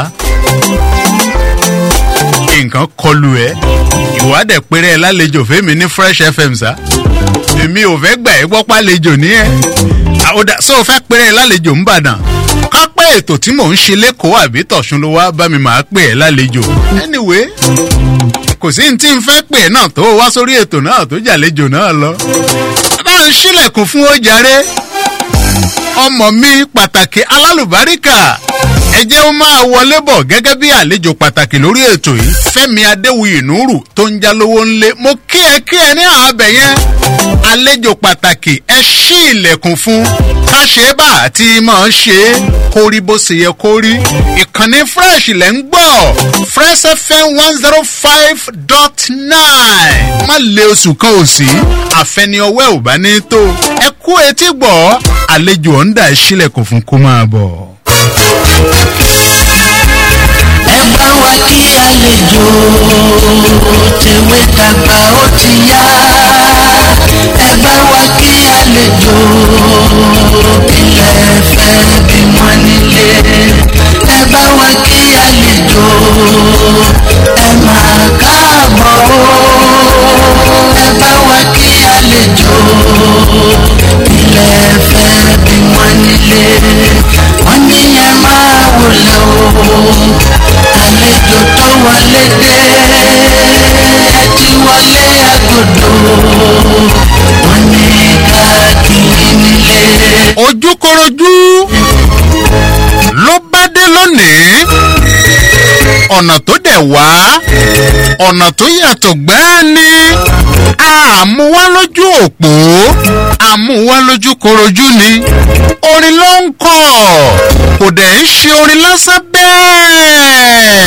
nǹkan kọlù ẹ ìwádẹ̀ péré ẹ lálejò fẹ́mi ní Fresh F M sá èmi ò fẹ́ gbà ẹ́ gbọ́ pálejò ní ẹ àwòdà sọ fẹ́ péré ẹ lálejò ń bàdàn kápẹ́ ètò tí mò ń ṣe lẹ́kọ̀ọ́ àbí tọ̀sùn ló wá bá mi máa pè ẹ́ lálejò. Anyway, kò sí ní tí n fẹ́ pè náà tó wá sórí ètò náà tó jàlejò náà lọ. bá ń ṣílẹ̀kùn fún ó jàre. ọmọ mi pàtàkì alálùbáríkà ẹ jẹ́ ó máa wọlé bọ̀ gẹ́gẹ́ bí àlejò pàtàkì lórí ètò yìí Fẹ́mi Adéwuyì Núrù tó ń já lówó ńlé. mo kí ẹ kí ẹ ní àbẹ̀ yẹn àlejò pàtàkì ẹ ṣí ilẹ̀kùn fún ká ṣe é bá àti máa ṣe é kó rí bó ṣe yẹ kó rí. ìkànnì fresh lẹ́ ń gbọ́ Fresh F M one zero five dot nine má lé oṣù kan ò sí àfẹni ọwẹ́ ò bá ní tó ẹ kú etí gbọ́ àlejò ọ̀ǹda ẹ ṣílẹ̀kùn fún kó máa bọ̀. ẹ bá wa kí àlejò tèwe tàgbà ó ti yá ẹ bá wa kí àlejò ilẹ̀ fẹ́ bí wọ́n nílé ẹ bá wa kí àlejò ẹ máa káàbọ̀ ẹ bá wa kí àlejò ilẹ̀ fẹ́ bí wọ́n nílé wọ́n ní ẹ máa wọlé o àlejò tó wọlé dé ẹ ti wọlé agodo wọ́n ní káàkiri nílé. ojúkorojú ló bá dé lónìí ọ̀nà tó dẹ̀ wá ọ̀nà tó yàtọ̀ gbáà ni àmúwá lójú òpó àmúwá lójú korojú ni orin ló ń kọ kò dẹ̀ ń ṣe orin lásán bẹ́ẹ̀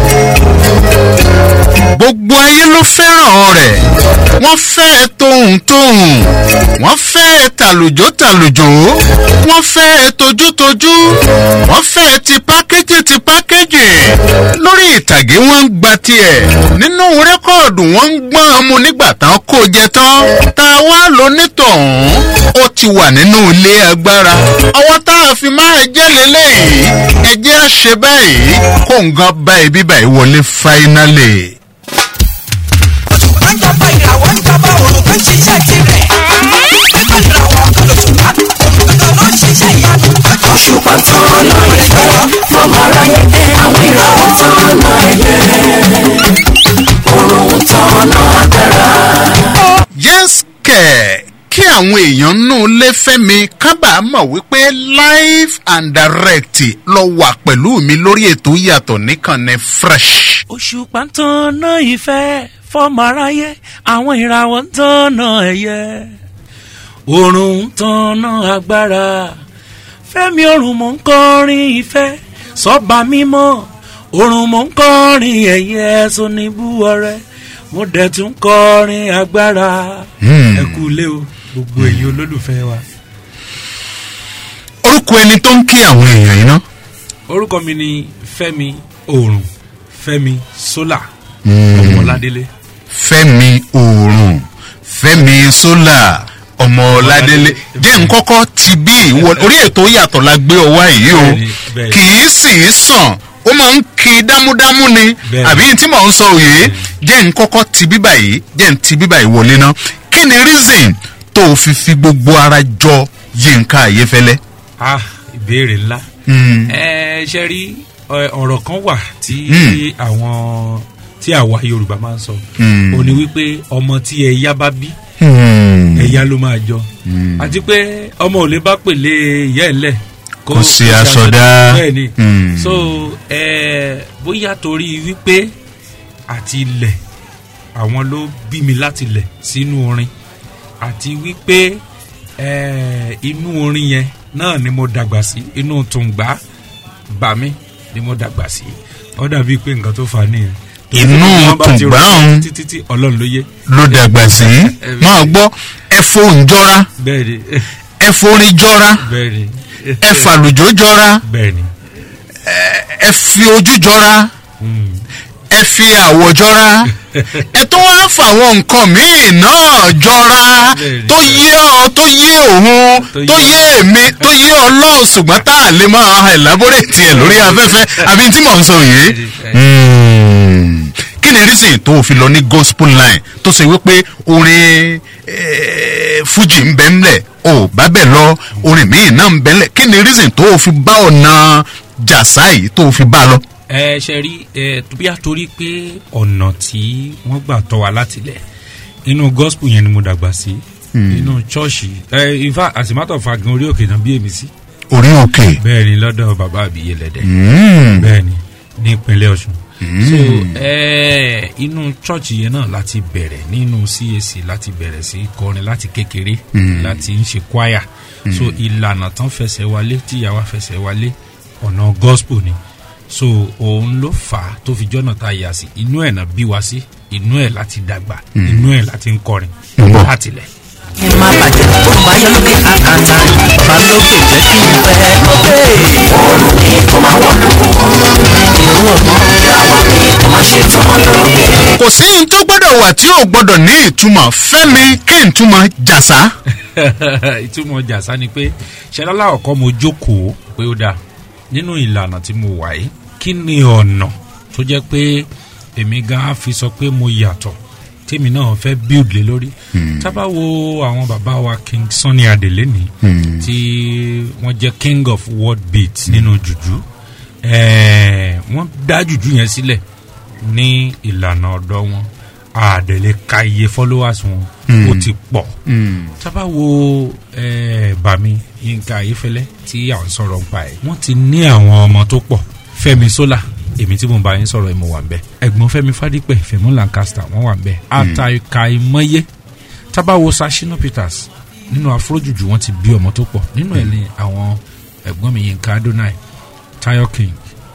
gbogbo ayé ló fẹ́ràn rẹ̀ wọ́n fẹ́ tóhùn tóhùn wọ́n fẹ́ tàlùjó tàlùjó wọ́n fẹ́ tojútojú wọ́n fẹ́ ti pákéjì ti pákéjì lórí ìtàgé wọ́n ń gba tiẹ̀ nínú rẹ́kọ̀dù wọ́n ń gbọ́n ọmọ nígbà tán kó jẹ tán tá a wá lọ nítọ̀hún ó ti wà nínú ilé agbára ọwọ́ tá a fi máa jẹ́ lélẹ́yìí ẹjẹ́ á ṣe báyìí kó nǹkan báyìí bíbá ìwọlé fáínálì. ń jọba ìràwọ̀ ń jọba òrùn tó ń ṣiṣẹ́ tirẹ̀. ẹgbẹ́ ìràwọ̀ kan ló tún wá òrùn kan ló ń ṣiṣẹ́ ìyanu. òṣùpá tán náà ẹ̀fẹ́ fọmọ aráyé àwọn ìràwọ̀ tán náà ẹ̀yẹ òrùn tán náà agbára. yes kẹ̀ kí àwọn èèyàn nù lé Fẹ́mi kábàámọ̀ wípé live and direct lọ wà pẹ̀lú mi lórí ètò yàtọ̀ níkànnì fresh. òṣùpá tán náà ìfẹ́ fọmọ aráyé àwọn ìràwọ̀ tán náà ẹ̀yẹ òrùn tán náà agbára. Fẹ́mi òrùn mò ń kọrin ìfẹ́ sọ́ba mímọ́ òrùn mò ń kọrin ẹ̀yẹ sóníbù ọrẹ mo dẹ̀ tún kọrin agbára. ẹ kú lé o gbogbo èyí olólùfẹ́ wa. orúkọ ẹni tó ń kí àwọn èèyàn yìí ná. orúkọ mi ni Fẹ́mi òrùn Fẹ́mi sólà ọmọládélé. Fẹ́mi òrùn Fẹ́mi sólà ọmọládélé jẹ́ n kọ́kọ́ ti bí ìwọ orí ètò yàtọ̀ la gbé ọwọ́ yìí o kì í sì í sàn ó máa ń kí dámúdámú ni àbí tí mò ń sọ òye jẹ́ n kọ́kọ́ ti bíbà yìí jẹ́ n ti bíbà yìí wọlé ná kí ni reason tó o fi fi gbogbo ara jọ Yínká Ayéfẹ́lẹ́. ah ìbéèrè ńlá ẹ ṣe rí ọ̀rọ̀ kan wà tí àwọn tí àwa Yorùbá máa ń sọ ó ní wípé ọmọ tí ẹ̀yà bá bí ẹ̀yà ló máa jọ àti pé ọmọ ò lè bá pèlè ìyá ẹ̀ lẹ̀ kò sí aṣọdá bẹ́ẹ̀ ni so bóyá torí wípé àti ilẹ̀ àwọn ló bí mi láti ilẹ̀ sínú orin àti wípé inú orin yẹn náà ni mo dàgbà sí inú tùǹgbà bà mí ni mo dàgbà sí ó dàbí pé nǹkan tó fà nìyẹn inú tùǹgbà ọ̀hún títí ọlọ́run ló yé ló dàgbà sí máa gbọ́ ẹ̀fọ́ òǹjọ́ra ẹ̀fọ́ orin jọ́ra ẹ̀fàlùjọ́ jọ́ra ẹ̀fi ojú jọ́ra ẹ̀fi àwọ̀ jọ́ra ẹ tó wá fà àwọn nǹkan míì náà jọra tó yé ọ tó yé òun tó yé èmi tó yé ọlọ́ọ̀ ṣùgbọ́n tá a lè máa elaborate ẹ̀ lórí afẹ́fẹ́ àbí tí mò ń sọ yìí kí ni reason tó o fi lọ ní gospel line tó ṣe wípé orin fuji ń bẹ ńlẹ̀ o bá bẹ̀ lọ orin míì náà ń bẹ ńlẹ̀ kí ni reason tó o fi bá ọ̀nà jàsá yìí tó o fi bá lọ. ẹ ṣe rí ẹ bí a torí pé ọ̀nà tí wọ́n gbà tọ́ wa látilẹ̀ inú gospel yẹn ni mo dàgbà sí inú chọ́ọ̀ṣì ẹ in fact as a matter of fact gan orí òkè náà bí èmi sí. orí òkè. bẹ́ẹ̀ ni lọ́dọ̀ bàbá àbíyé lẹ́dẹ̀. bẹ́ẹ̀ ni ní ìpínlẹ̀ ọ̀ṣun. so ẹ inú chọ́ọ̀chì yẹn náà láti bẹ̀rẹ̀ nínú C A C láti bẹ̀rẹ̀ sí kọrin láti kékeré láti ń ṣe choir. so ìlànà tán fẹsẹ̀ wálé tíyàwó fẹsẹ̀ wálé ọ̀nà gospel ni so òun ló fà á tó fi jọ́nà tá a yà sí inú ẹ̀ náà bí wá sí inú ẹ̀ láti dàgbà inú ẹ̀ láti ń kọrin láti lẹ̀. kí n má bàjẹ́ ó bá yọ lókè àkàtà bá lókè jẹ́ kí n pẹ́ lókè. oorun mi kò máa wọ́n lóko ìrú ọ̀mọ́ ìyàwó mi kò máa ṣe tán lókè. kò sí ní tó gbọ́dọ̀ wà tí ò gbọ́dọ̀ ní ìtumọ̀ fẹ́mi kí n túmọ̀ jàsá. ìtumọ̀ jàsá ni pé ṣẹlẹ́lá ọ̀kọ́ mo jókòó pé ó dáa nínú ìlànà tí mo wà yìí kí ni ọ̀nà tó jẹ́ pé èmi gan fi sọ pé mo yàtọ̀ tèmi náà fẹ́ build lé lórí. tábà wo àwọn bàbá wa King Sunny Adé lẹ́ni tí wọ́n jẹ́ king of world beat nínú jùjú wọ́n dá jùjú yẹn sílẹ̀ ní ìlànà ọ̀dọ́ wọn àdèlè ka iye followers wọn ó ti pọ̀. tábà wo bàmí Yínká Ayéfẹ́lẹ́ tí àwọn sọ̀rọ̀ ń pa ẹ̀ wọ́n ti ní àwọn ọmọ tó pọ̀ Fẹ́mi Sola èmi tí mo bá yín sọ̀rọ̀ ẹ̀ mo wà ń bẹ̀ ẹ̀gbọ́n Fẹ́mi Fádípẹ̀ Fẹ́mi Lancaster wọ́n wà ń bẹ̀ àtàkà ìmọ̀ye tábà wo Sashina Peters nínú afrojuju wọ́n ti bí ọmọ tó pọ̀ nínú ẹ̀ ní àwọn ẹ̀gbọ́n mi Yínká Adonai Tayo King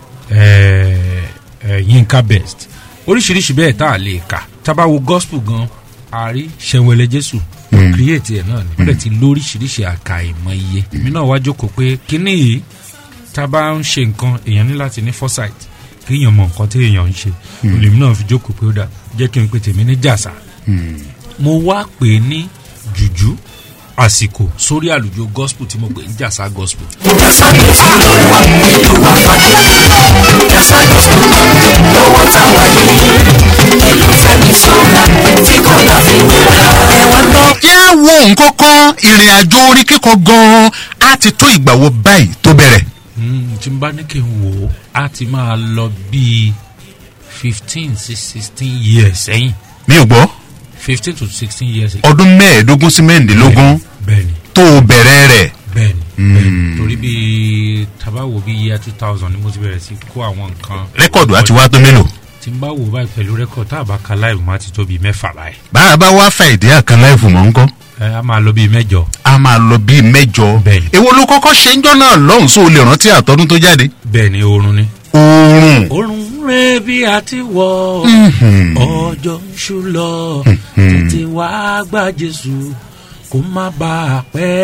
Yínká Best oríṣiríṣi bẹ́ẹ̀ tá a lè kà tábà wo gospel gan àárí Ṣẹ̀wẹ̀lẹ̀ Jésù create ẹ̀ náà ni wọ́n dẹ̀ ti lóríṣiríṣi àkà ìmọ̀ye èmi náà wá jókòó pé kíní yìí tábà ń ṣe nǹkan èèyàn ní láti ní foresight kéèyàn mọ nǹkan tí èèyàn ń ṣe olèmí náà fi jókòó pé ó dà jẹ́ kí n pe tèmi ní jàsá mo wá pè é ní jùjú àsìkò sórí àlùjọ gospel tí mo pè ní jàsá gospel. jàsá gospel lórí wa ìlú wa fàdé jàsá gospel lọ́wọ́ táwa yìí ìlú Fẹ́mi Sola tí kò láfi wéra ẹ̀wọ̀n lọ. jẹ́ wo nǹkan kan ìrìn àjò orí kíkọ gan-an á ti tó ìgbà wo báyìí tó bẹ̀rẹ̀. tí n bá ní kí n wò ó á ti máa lọ bíi fifteen sí sixteen years sẹ́yìn. mi ò gbọ́. fifteen to sixteen years. ọdún mẹ́ẹ̀ẹ́dógún sí mẹ́ẹ̀ẹ́dínlógún bẹ́ẹ̀ni tó o bẹ̀rẹ̀ rẹ̀. bẹ́ẹ̀ni bẹ́ẹ̀ni torí bíi tabawo bíi year two thousand ni mo ti bẹ̀rẹ̀ sí kó àwọn nǹkan. rẹ́kọ̀dù àti wá tó mélòó. tí n bá wò báyìí pẹ̀lú rẹ́kọ̀dù tá a bá ka láìpẹ́ máa ti tó bíi mẹ́fà báyìí. bá a bá wá fa ìdí àkàn láìpẹ́ mọ́ ń kọ́. ẹ a máa lọ bíi mẹ́jọ. a máa lọ bíi mẹ́jọ. bẹ́ẹ̀ni. èwo ló kọ́kọ́ ṣe ń jọ́ náà lọ́hùn sóò lè rántí àtọ́dún tó jáde. bẹ́ẹ̀ni oorun ni. oorun. oorun rẹ bí a ti wọ ọjọ́ ń ṣú lọ tètè wá gba Jésù kó má bàa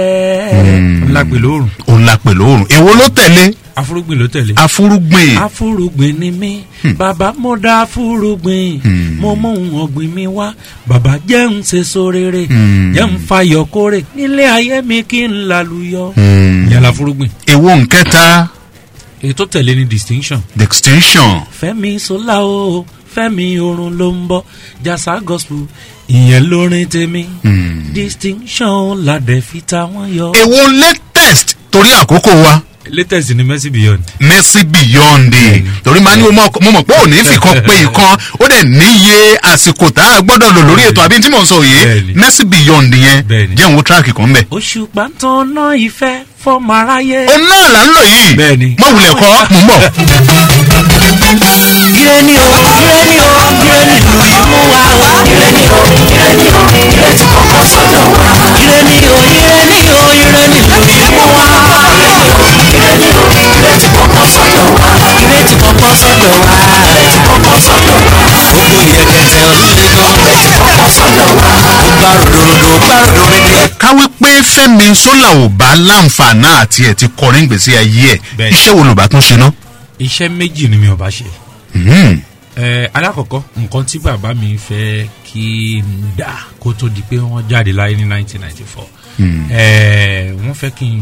pẹ́. ńlá pè lóorun. ńlá pè lóorun. èwo ló tẹ̀lé. afúrúgbìn ló tẹ̀lé. afúrúgbìn. afúrúgbìn ni mí bàbá mo dá afúrúgbìn mo mú ohun ọ̀gbìn mi wá bàbá jẹ́ ń ṣe sóréré jẹ́ ń fayọ̀ kórè nílé ayé mi kí n lálùyọ. yàrá afúrúgbìn. èwo nkẹta. èyí tó tẹ̀lé ní distinction. distinction. Fẹ́mi Sola o Fẹ́mi oorun ló ń bọ̀ jàsá gospel ìyẹn lórin tèmi distinction ládẹ fi ta wọ́n yọ. èwo latest torí àkókò wa. latest ni Mercy Beyond. Mercy Beyond torí máa ní mo mọ̀ pé ò ní fi kan pé ìkan ó dẹ̀ níye àsìkò tá a gbọ́dọ̀ lò lórí ètò àbí tí mò ń sọ yìí Mercy Beyond yẹn jẹ́ òun tíráàkì kan bẹ̀. òṣùpá tán náà ìfẹ́ fọmọ aráyé. òun náà là ń lò yìí. bẹ́ẹ̀ni. mọ wulẹ̀ kọ́ mò ń bọ̀. ire ni o ire ni o ire ni ìlú yìí mú wa o. ire ni o ire ni o ire tí kọ́kọ́ sọ́dọ̀ wa. ire ni o ire ni o ire ni ìlú yìí mú wa. ire ni o ire ni o ire tí kọ́kọ́ sọ́dọ̀ wa. ire tí kọ́kọ́ sọ́dọ̀ wa. ire tí kọ́kọ́ sọ́dọ̀ wa. gbogbo ìrẹ̀kẹ̀tẹ̀ ọ̀lẹ́ gan. ire tí kọ́kọ́ sọ́dọ̀ wa. gbà ròdòdò gbà ròdòdò. káwé pé Fẹ́mi Sola ò bá láǹfààní àti ẹ̀ ti kọrin gbèsè ayé ẹ̀ iṣẹ́ wo ló bá tún ṣe ná. iṣẹ́ méjì ni mi ò bá ṣe. ẹ alákọ̀ọ́kọ́ nǹkan tí bàbá mi fẹ́ kí n dà kó tó di pé wọ́n jáde láyé ní nineteen ninety four wọ́n fẹ́ kí n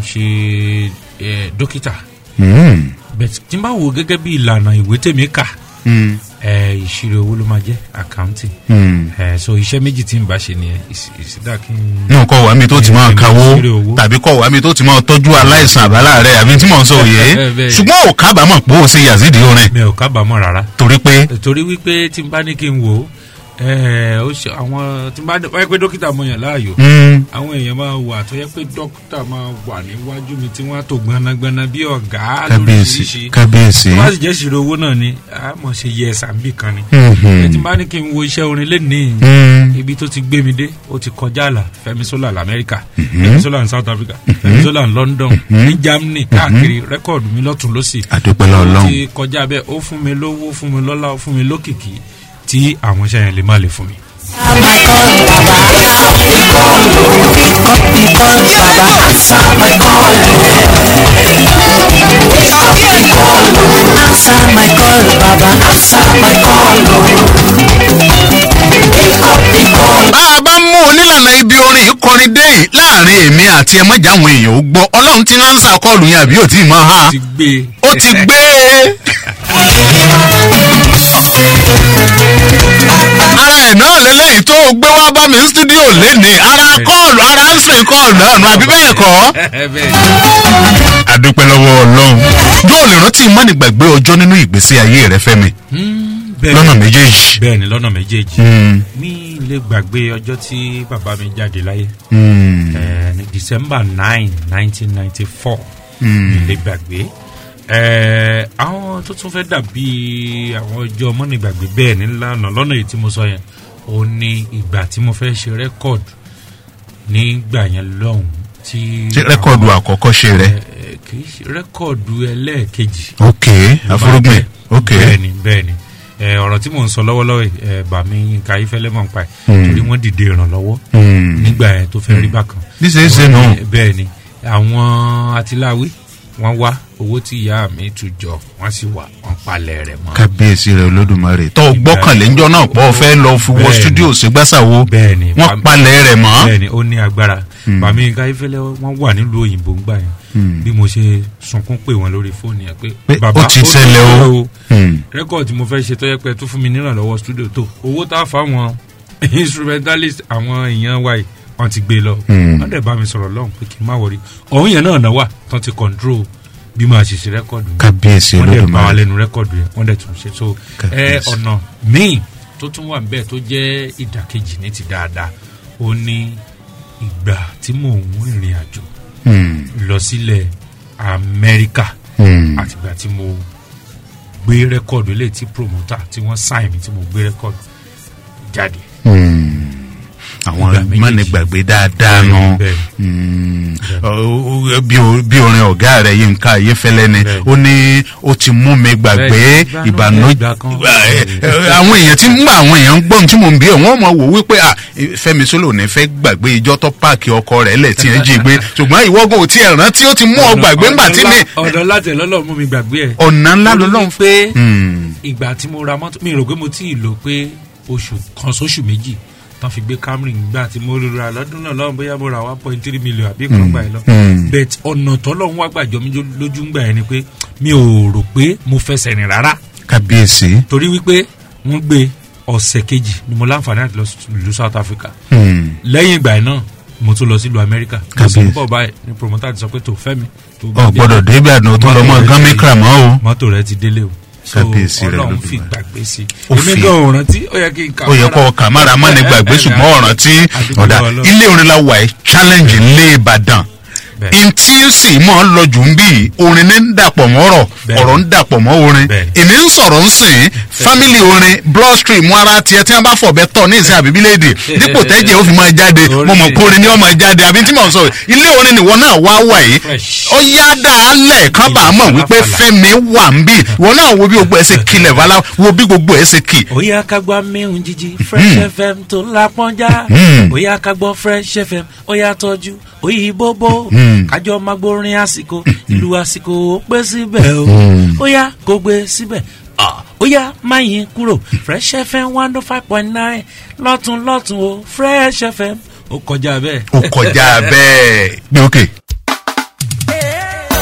ṣe dókítà bẹ́ẹ̀ tí n bá wò gẹ́gẹ́ bí ìlànà ìwé tèmi kà ẹ ìṣirò owó ló máa jẹ́ accounting. ẹ so iṣẹ́ méjì tí n bá ṣe nìyẹn ìsídà kí n. náà kọ́ wàá mi tó ti máa kawó tàbí kọ́ wàá mi tó ti máa tọ́jú aláìsàn àbálà rẹ̀ àbí tí mò ń sọ òye ṣùgbọ́n ò kábàámọ̀ pé ó ṣe Yazidi orin. mi ò kábàámọ̀ rárá. torí pé. torí wípé tí n bá ní kí n wò ó ẹ ó ṣe àwọn tí n bá wáyé pé dókítà mọ̀ yàn láàyò àwọn èèyàn máa wà tó yẹ pé dókítà máa wà níwájú mi tí wọ́n á tó gbanagbana bí ọ̀gá lóríṣiríṣi kábíyèsí wọ́n á sì jẹ́ ìṣirò owó náà ni a mọ̀ ṣe yẹ sàmbì kan ni ẹ tí n bá ní kí n wo iṣẹ́ orin lẹ́nìí ibi tó ti gbé mi dé ó ti kọjá àlà Fẹ́mi Sola lamẹ́ríkà Fẹ́mi Sola ní South Africa Fẹ́mi Sola ní London ní Germany káàkiri rẹ́kọ̀dù mi lọ́tún lọ́sì ó ti kọjá bẹ́ẹ̀ ó fún mi lówó ó fún mi lọ́lá ó fún mi lókìkí tí àwọn iṣẹ́ yẹn lè má lè fún mi. bá a bá mú onílànà ibi orin ìkọrin dé yìí láàrin èmi àti ẹ mọ́jà àwọn èèyàn ó gbọ́ ọlọ́run tí wọ́n ń sàkọlù yẹn àbí ò tí ì mọ́ ha ó ti gbé ara ẹ̀ náà lélẹ́yìí tó gbé wá bá mi ní stúdíò lénìí ara kọ́ọ̀lù ara ń sìn kọ́ọ̀lù náà nù àbí bẹ́ẹ̀ kọ́. àdúpẹ́ lọ́wọ́ ọlọ́run yóò lè rántí mọ́nìgbàgbé ọjọ́ nínú ìgbésí ayé rẹ Fẹ́mi lọ́nà méjèèjì. bẹ́ẹ̀ni lọ́nà méjèèjì mi lè gbàgbé ọjọ́ tí bàbá mi jáde láyé ní December nine nineteen ninety four mi lè gbàgbé. àwọn tó tún fẹ́ dàbí àwọn ọjọ́ mọ́nìgbàgbé bẹ́ẹ̀ ní lánà lọ́nà èyí tí mo sọ yẹn ó ní ìgbà tí mo fẹ́ ṣe rẹ́kọ̀dù nígbà yẹn lọ́hùn tí. ṣé rẹ́kọ̀dù àkọ́kọ́ ṣe rẹ. kì í ṣe rẹ́kọ̀dù ẹlẹ́ẹ̀kejì. ok afúrúgbìn ok bẹ́ẹ̀ni bẹ́ẹ̀ni ọ̀rọ̀ tí mò ń sọ lọ́wọ́lọ́wọ́ ẹ̀ bà mí Yínká Ayéfẹ́lẹ́ mọ̀ ń pa ẹ̀ torí wọ́n dìde ìrànlọ́wọ́ nígbà yẹn tó fẹ́ rí bákan. níṣẹ́ ṣe nù. bẹ́ẹ̀ni àwọn atiláwí wọ́n wá owó tí ìyá mi tún jọ wọ́n sì wà wọ́n palẹ̀ rẹ̀ mọ́. kábíyèsí rẹ Olódùmarè tó gbọ́kànlé ńjọ́ náà pọ̀ fẹ́ lọ fi wọ stúdíò ṣègbàsàwò wọ́n palẹ̀ rẹ̀ mọ́. bẹ́ẹ̀ni ó ní agbára bàmí Yínká Ayéfẹ́lẹ́ wọ́n wà nílùú òyìnbó ńgbà yẹn bí mo ṣe sunkún pè wọ́n lórí fóònù yẹn pé bàbá ó ti ṣẹlẹ̀ o rẹ́kọ̀dì tí mo fẹ́ ṣe tó yẹ pé tó fún mi nírànlọ́wọ́ stúdíò tó owó tá a fà wọn instrumentalist àwọn èèyàn wa yìí wọ́n ti gbé lọ wọ́n dẹ̀ bá mi sọ̀rọ̀ lọ́hùn pé kí n má wọrí ọ̀hún yẹn náà náà wà tán ti control bí máa ṣe ṣe rẹ́kọ̀dù kábíyèsí Olódùmarè wọ́n dẹ̀ bá wa lẹ́nu rẹ́kọ̀dù yẹn wọ́n dẹ̀ tún ṣe so ẹ ọ̀nà míì tó tún wà bẹ́ẹ̀ tó jẹ́ ìdàkejì ní ti dáadáa ó ní ìgbà tí mò ń rìnrìn àjò lọ sílẹ̀ Amẹ́ríkà àtìgbà tí mo gbé rẹ́kọ̀dù eléyìí tí promoter tí wọ́n sign mi tí mo gbé rẹ́kọ̀dù jáde. àwọn mọ́nìgbàgbé dáadáa nù bí orin ọ̀gá rẹ̀ Yínká Ayéfẹ́lẹ́ ni ó ní ó ti mú mi gbàgbé ìbànújẹ́ àwọn èèyàn tí ń gbà àwọn èèyàn ń gbọ́n tí mò ń bí ẹ̀ wọ́n mọ̀ wò wípé Fẹ́mi Sola ò ní fẹ́ gbàgbé ìjọ tó páàkì ọkọ rẹ̀ lẹ̀ tí ẹ̀ jí gbé ṣùgbọ́n ìwọ́gùn ò tí ẹ̀ rántí ó ti mú ọ gbàgbé ńgbà tí mi. ọ̀nà láti lọ́lọ́ mú mi gbàgbé ẹ̀. ọ̀nà ńlá lọ́lọ́ pé ìgbà tí mo ra mọ́tò mi rò pé mo tí ì lò pé oṣù kan sóṣù méjì tán fi gbé Camry gbà tí mo ra lọ́dún náà lọ́wọ́ bóyá mo ra one point three million àbí kan gbà yẹn lọ. bet ọ̀nà tọ́lọ́hún wá gbàjọ́ mi lójú gbà yẹn ni pé mi ò rò pé mo fẹsẹ̀ rìn rárá. kábíyèsí. torí wípé wọ́n gbé ọ̀sẹ̀ kejì ni mo láǹfààní àti lọ ìlú South Africa. lẹ́yìn ìgbà yẹn náà mo tún lọ sí ìlú Amẹ́ríkà. kábíyèsí mo sì ń bọ̀ báyìí ni promoter ti sọ pé tó Fẹ́mi. ọ gbọ́dọ̀ dé ibi àdùn tó lọ mọ gán mikra mọ o. mọ́tò rẹ ti délé o. kábíyèsí rẹ Ọlọ́run fi gbàgbé sí i èmi gan ọ̀ràn tí ó yẹ kí n kà ó yẹ kó kàmára má ní gbàgbé ṣùgbọ́n ọ̀ràn tí ọ̀dà ilé orin la wà ẹ́ challenge ńlẹ̀ Ìbàdàn ntí sì mọ̀ ń lọ jù ń bí orin ní ń dàpọ̀ mọ́ ọ̀rọ̀ ọ̀rọ̀ ń dàpọ̀ mọ́ orin èmi ń sọ̀rọ̀ ń sìn family orin bloodstream ara tiẹ̀ tí wọ́n bá fọ̀bẹ tọ̀ ní ìsìn àbíbíléèdè dípò tẹ́jẹ̀ ó fi máa jáde mo mọ̀ pé orin ni ó máa jáde àbí tí mò ń sọ ilé orin nìwọ náà wá wà yìí ó yá dáálẹ̀ kán bá a mọ̀ wípé Fẹ́mi wà ń bì ìwọ náà wo bí gbogbo ẹ̀ ṣe kilẹ̀ fàlà wo bí gbogbo ẹ̀ ṣe kì. ó yá ká gbọ́ mihun jíjí Fresh F M tó lápọ́njá ó yá ká gbọ́ Fresh F M ó yá tọ́jú òyìnbó kájọ máa gbórin àsìkò ìlú àsìkò ó pé síbẹ̀ o ó yá kó gbé síbẹ̀ ó yá máa yín kúrò Fresh F M one oh five point nine lọ́tún lọ́tún o Fresh F M ó kọjá bẹ́ẹ̀. ó kọjá bẹ́ẹ̀ gbé òkè.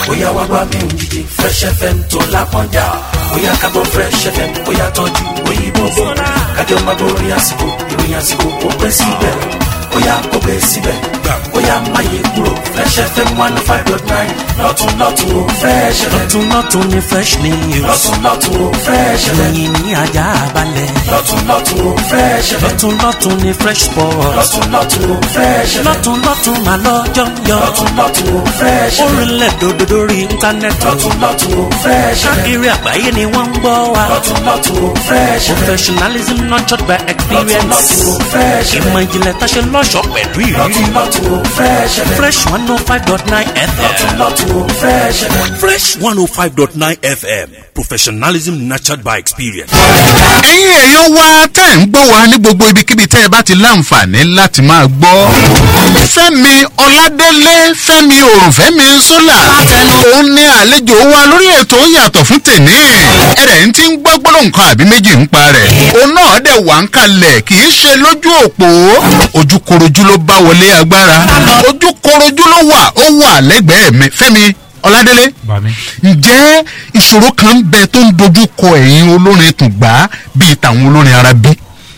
bóyá wá wá mi ò jíjẹ Fresh F M tó lápọ́njà bóyá kábọ̀ Fresh F M bóyá tọ́jú òyìnbó bò kájọ máa borí àsìkò ìròyìn àsìkò ó pẹ́ síbẹ̀ bóyá kò pẹ́ síbẹ̀ bóyá máa yẹ kúrò Fresh F M one oh five dot nine lọ́tún lọ́tún ó Fresh F M lọ́tún lọ́tún ni fresh news lọ́tún lọ́tún ó Fresh F M ìròyìn ní ajá balẹ̀ lọ́tún lọ́tún ó Fresh F M lọ́tún lọ́tún ni fresh sport lọ́tún lọ́tún ó Fresh F M lọ́tún lọ́tún mà lọ́jọ́ yọ lọ́tún lọ́tún ó Fresh F M orílẹ̀ dòdò lórí íńtánẹ́ẹ̀tì lọ́tún lọ́tún ó Fresh F M káàkiri àgbáyé ni wọ́n ń gbọ́ wa lọ́tún lọ́tún ó Fresh F M professionalism nurtured by experience lọ́tún lọ́tún ó Fresh F M ìmọ̀ ìjìnlẹ̀ tá a ṣe lọ́ṣọ̀ọ́ pẹ̀lú ìrírí lọ́tún lọ́tún ó Fresh F M fresh one oh five dot nine F M lọ́tún lọ́tún ó Fresh F M Fresh one oh five dot nine F M professionalism nurtured by experience. ẹ̀yin èèyàn wa tẹ́ ń gbọ́ wa ní gbogbo ibikíbi tẹ́ ẹ bá ti láǹfààní láti máa gbọ́. Fẹ́mi Ọládélé Fẹ́mi òrùn Fẹ́mi sólà òun ni àlejò wa lórí ètò yàtọ̀ fún tèmi. ẹ̀rẹ̀ ń ti ń gbọ́ gbólóhùn kan àbí méjì ń pa rẹ̀. òun náà dẹ̀ wà ń kalẹ̀ kì í ṣe lójú òpó. ojú korojú ló bá wọlé agbára. ojú korojú ló wà ó wà lẹ́gbẹ̀ẹ́ mi Fẹ́mi Ọládélé. ǹjẹ́ ìṣòro kan ń bẹ tó ń dojú kọ ẹ̀yin olórin tùngbà bíi tàwọn olórin Arábí?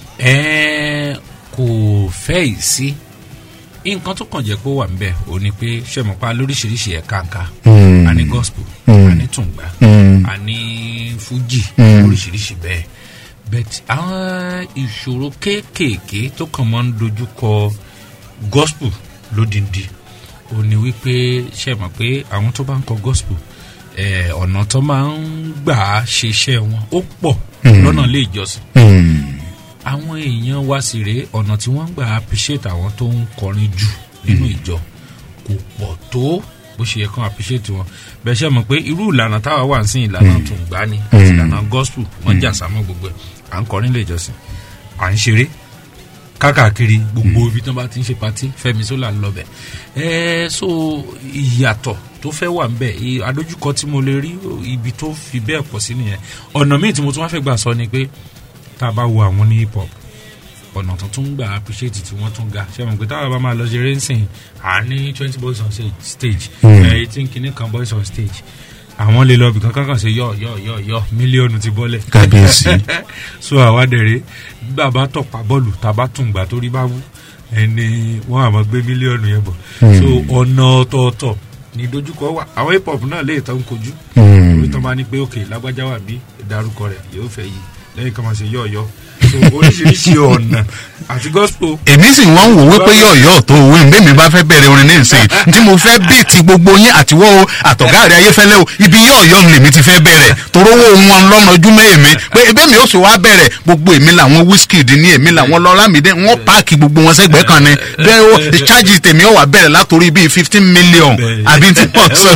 ẹ kò fẹ́ yìí sí nǹkan tó kàn jẹ́ pé ó wà níbẹ̀ ò ní pé ṣe mọ̀ pa lóríṣiríṣi ẹ̀ka ǹka àní gospel àní tùngbà àní fújì lóríṣiríṣi bẹ́ẹ̀ but àwọn ìṣòro kéékèèké tó kàn máa ń dojú kọ gospel lódìndí ò ní wípé ṣe mọ̀ pé àwọn tó bá ń kọ gospel ọ̀nà tó máa ń gbà ṣiṣẹ́ wọn ó pọ̀ lọ́nà ilé ìjọsìn àwọn èèyàn wá sí rèé ọ̀nà tí wọ́n ń gbà appreciate àwọn tó ń kọrin jù nínú ìjọ kò pọ̀ tó bó ṣe yẹ kán appreciate wọn bẹ́ẹ̀ ṣe mọ̀ pé irú ìlànà táwa wà sí ìlànà tó ń gbá ni àti ìlànà gospel wọ́n jà sámọ́ gbogbo ẹ̀ à ń kọrin ilé ìjọsìn à ń ṣeré kákàkiri gbogbo ibi tí wọ́n bá ti ń ṣe patí Fẹ́mi Sólà ń lọ bẹ̀ ẹ so ìyàtọ̀ tó fẹ́ wà ń bẹ̀ adójúkọ tí mo lè rí ibi tó fi bẹ́ẹ̀ pọ̀ sí nìyẹn ọ̀nà míì tí mo tún wá fẹ́ gbà sọ ni pé tá a bá wo àwọn ní hip hop ọ̀nà tó tún gbà appreciate tí wọ́n tún ga ṣé mo pé táwa bá máa lọ ṣe racing à ní twenty boys on stage eighteen kìíní kan boys on stage àwọn lè lọ bí kankan kan ṣe yọ yọ yọ yọ mílíọ̀nù ti bọ́lẹ̀ kábíyèsí so àwa dẹ̀rẹ̀ bàbá tọ̀pá bọ́ọ̀lù tàbá tùǹgbà torí bá wú ẹni wọ́n àmọ́ gbé mílíọ̀nù yẹn bọ̀ so ọ̀nà ọ̀tọ̀ọ̀tọ̀ ní dojúkọ wà àwọn hip hop náà lè tán kojú orí tán bá ní pé òkè lágbájá wà bí ìdárúkọ rẹ̀ yóò fẹ́ yìí lẹ́yìn kan máa ṣe yọ̀ọ̀yọ̀ so oríṣiríṣi ọ̀nà àti gospel. èmi sì wọ́n ń wò wípé yọ̀ọ̀yọ̀ tó owó ìgbé mi bá fẹ́ bẹ̀rẹ̀ orin ní ìsìn tí mo fẹ́ bí ti gbogbo yín àtiwọ́ àtọ̀gáàrí ayéfẹ́lẹ́ o ibi yọ̀ọ̀yọ̀ lèmi ti fẹ́ bẹ̀rẹ̀ torówó wọn lọ́nà ojú mẹ́ẹ̀mí pé ebí mi ó sì wá bẹ̀rẹ̀ gbogbo èmi làwọn Wizkid ní èmi làwọn Lọ́lámídé wọ́n páàkì gbogbo wọn sẹ́gbẹ̀ẹ́ kan ni bẹ́ẹ̀ o charge tèmi ó wà bẹ̀rẹ̀ látòrí bíi fifteen million àbí tí wọ́n sọ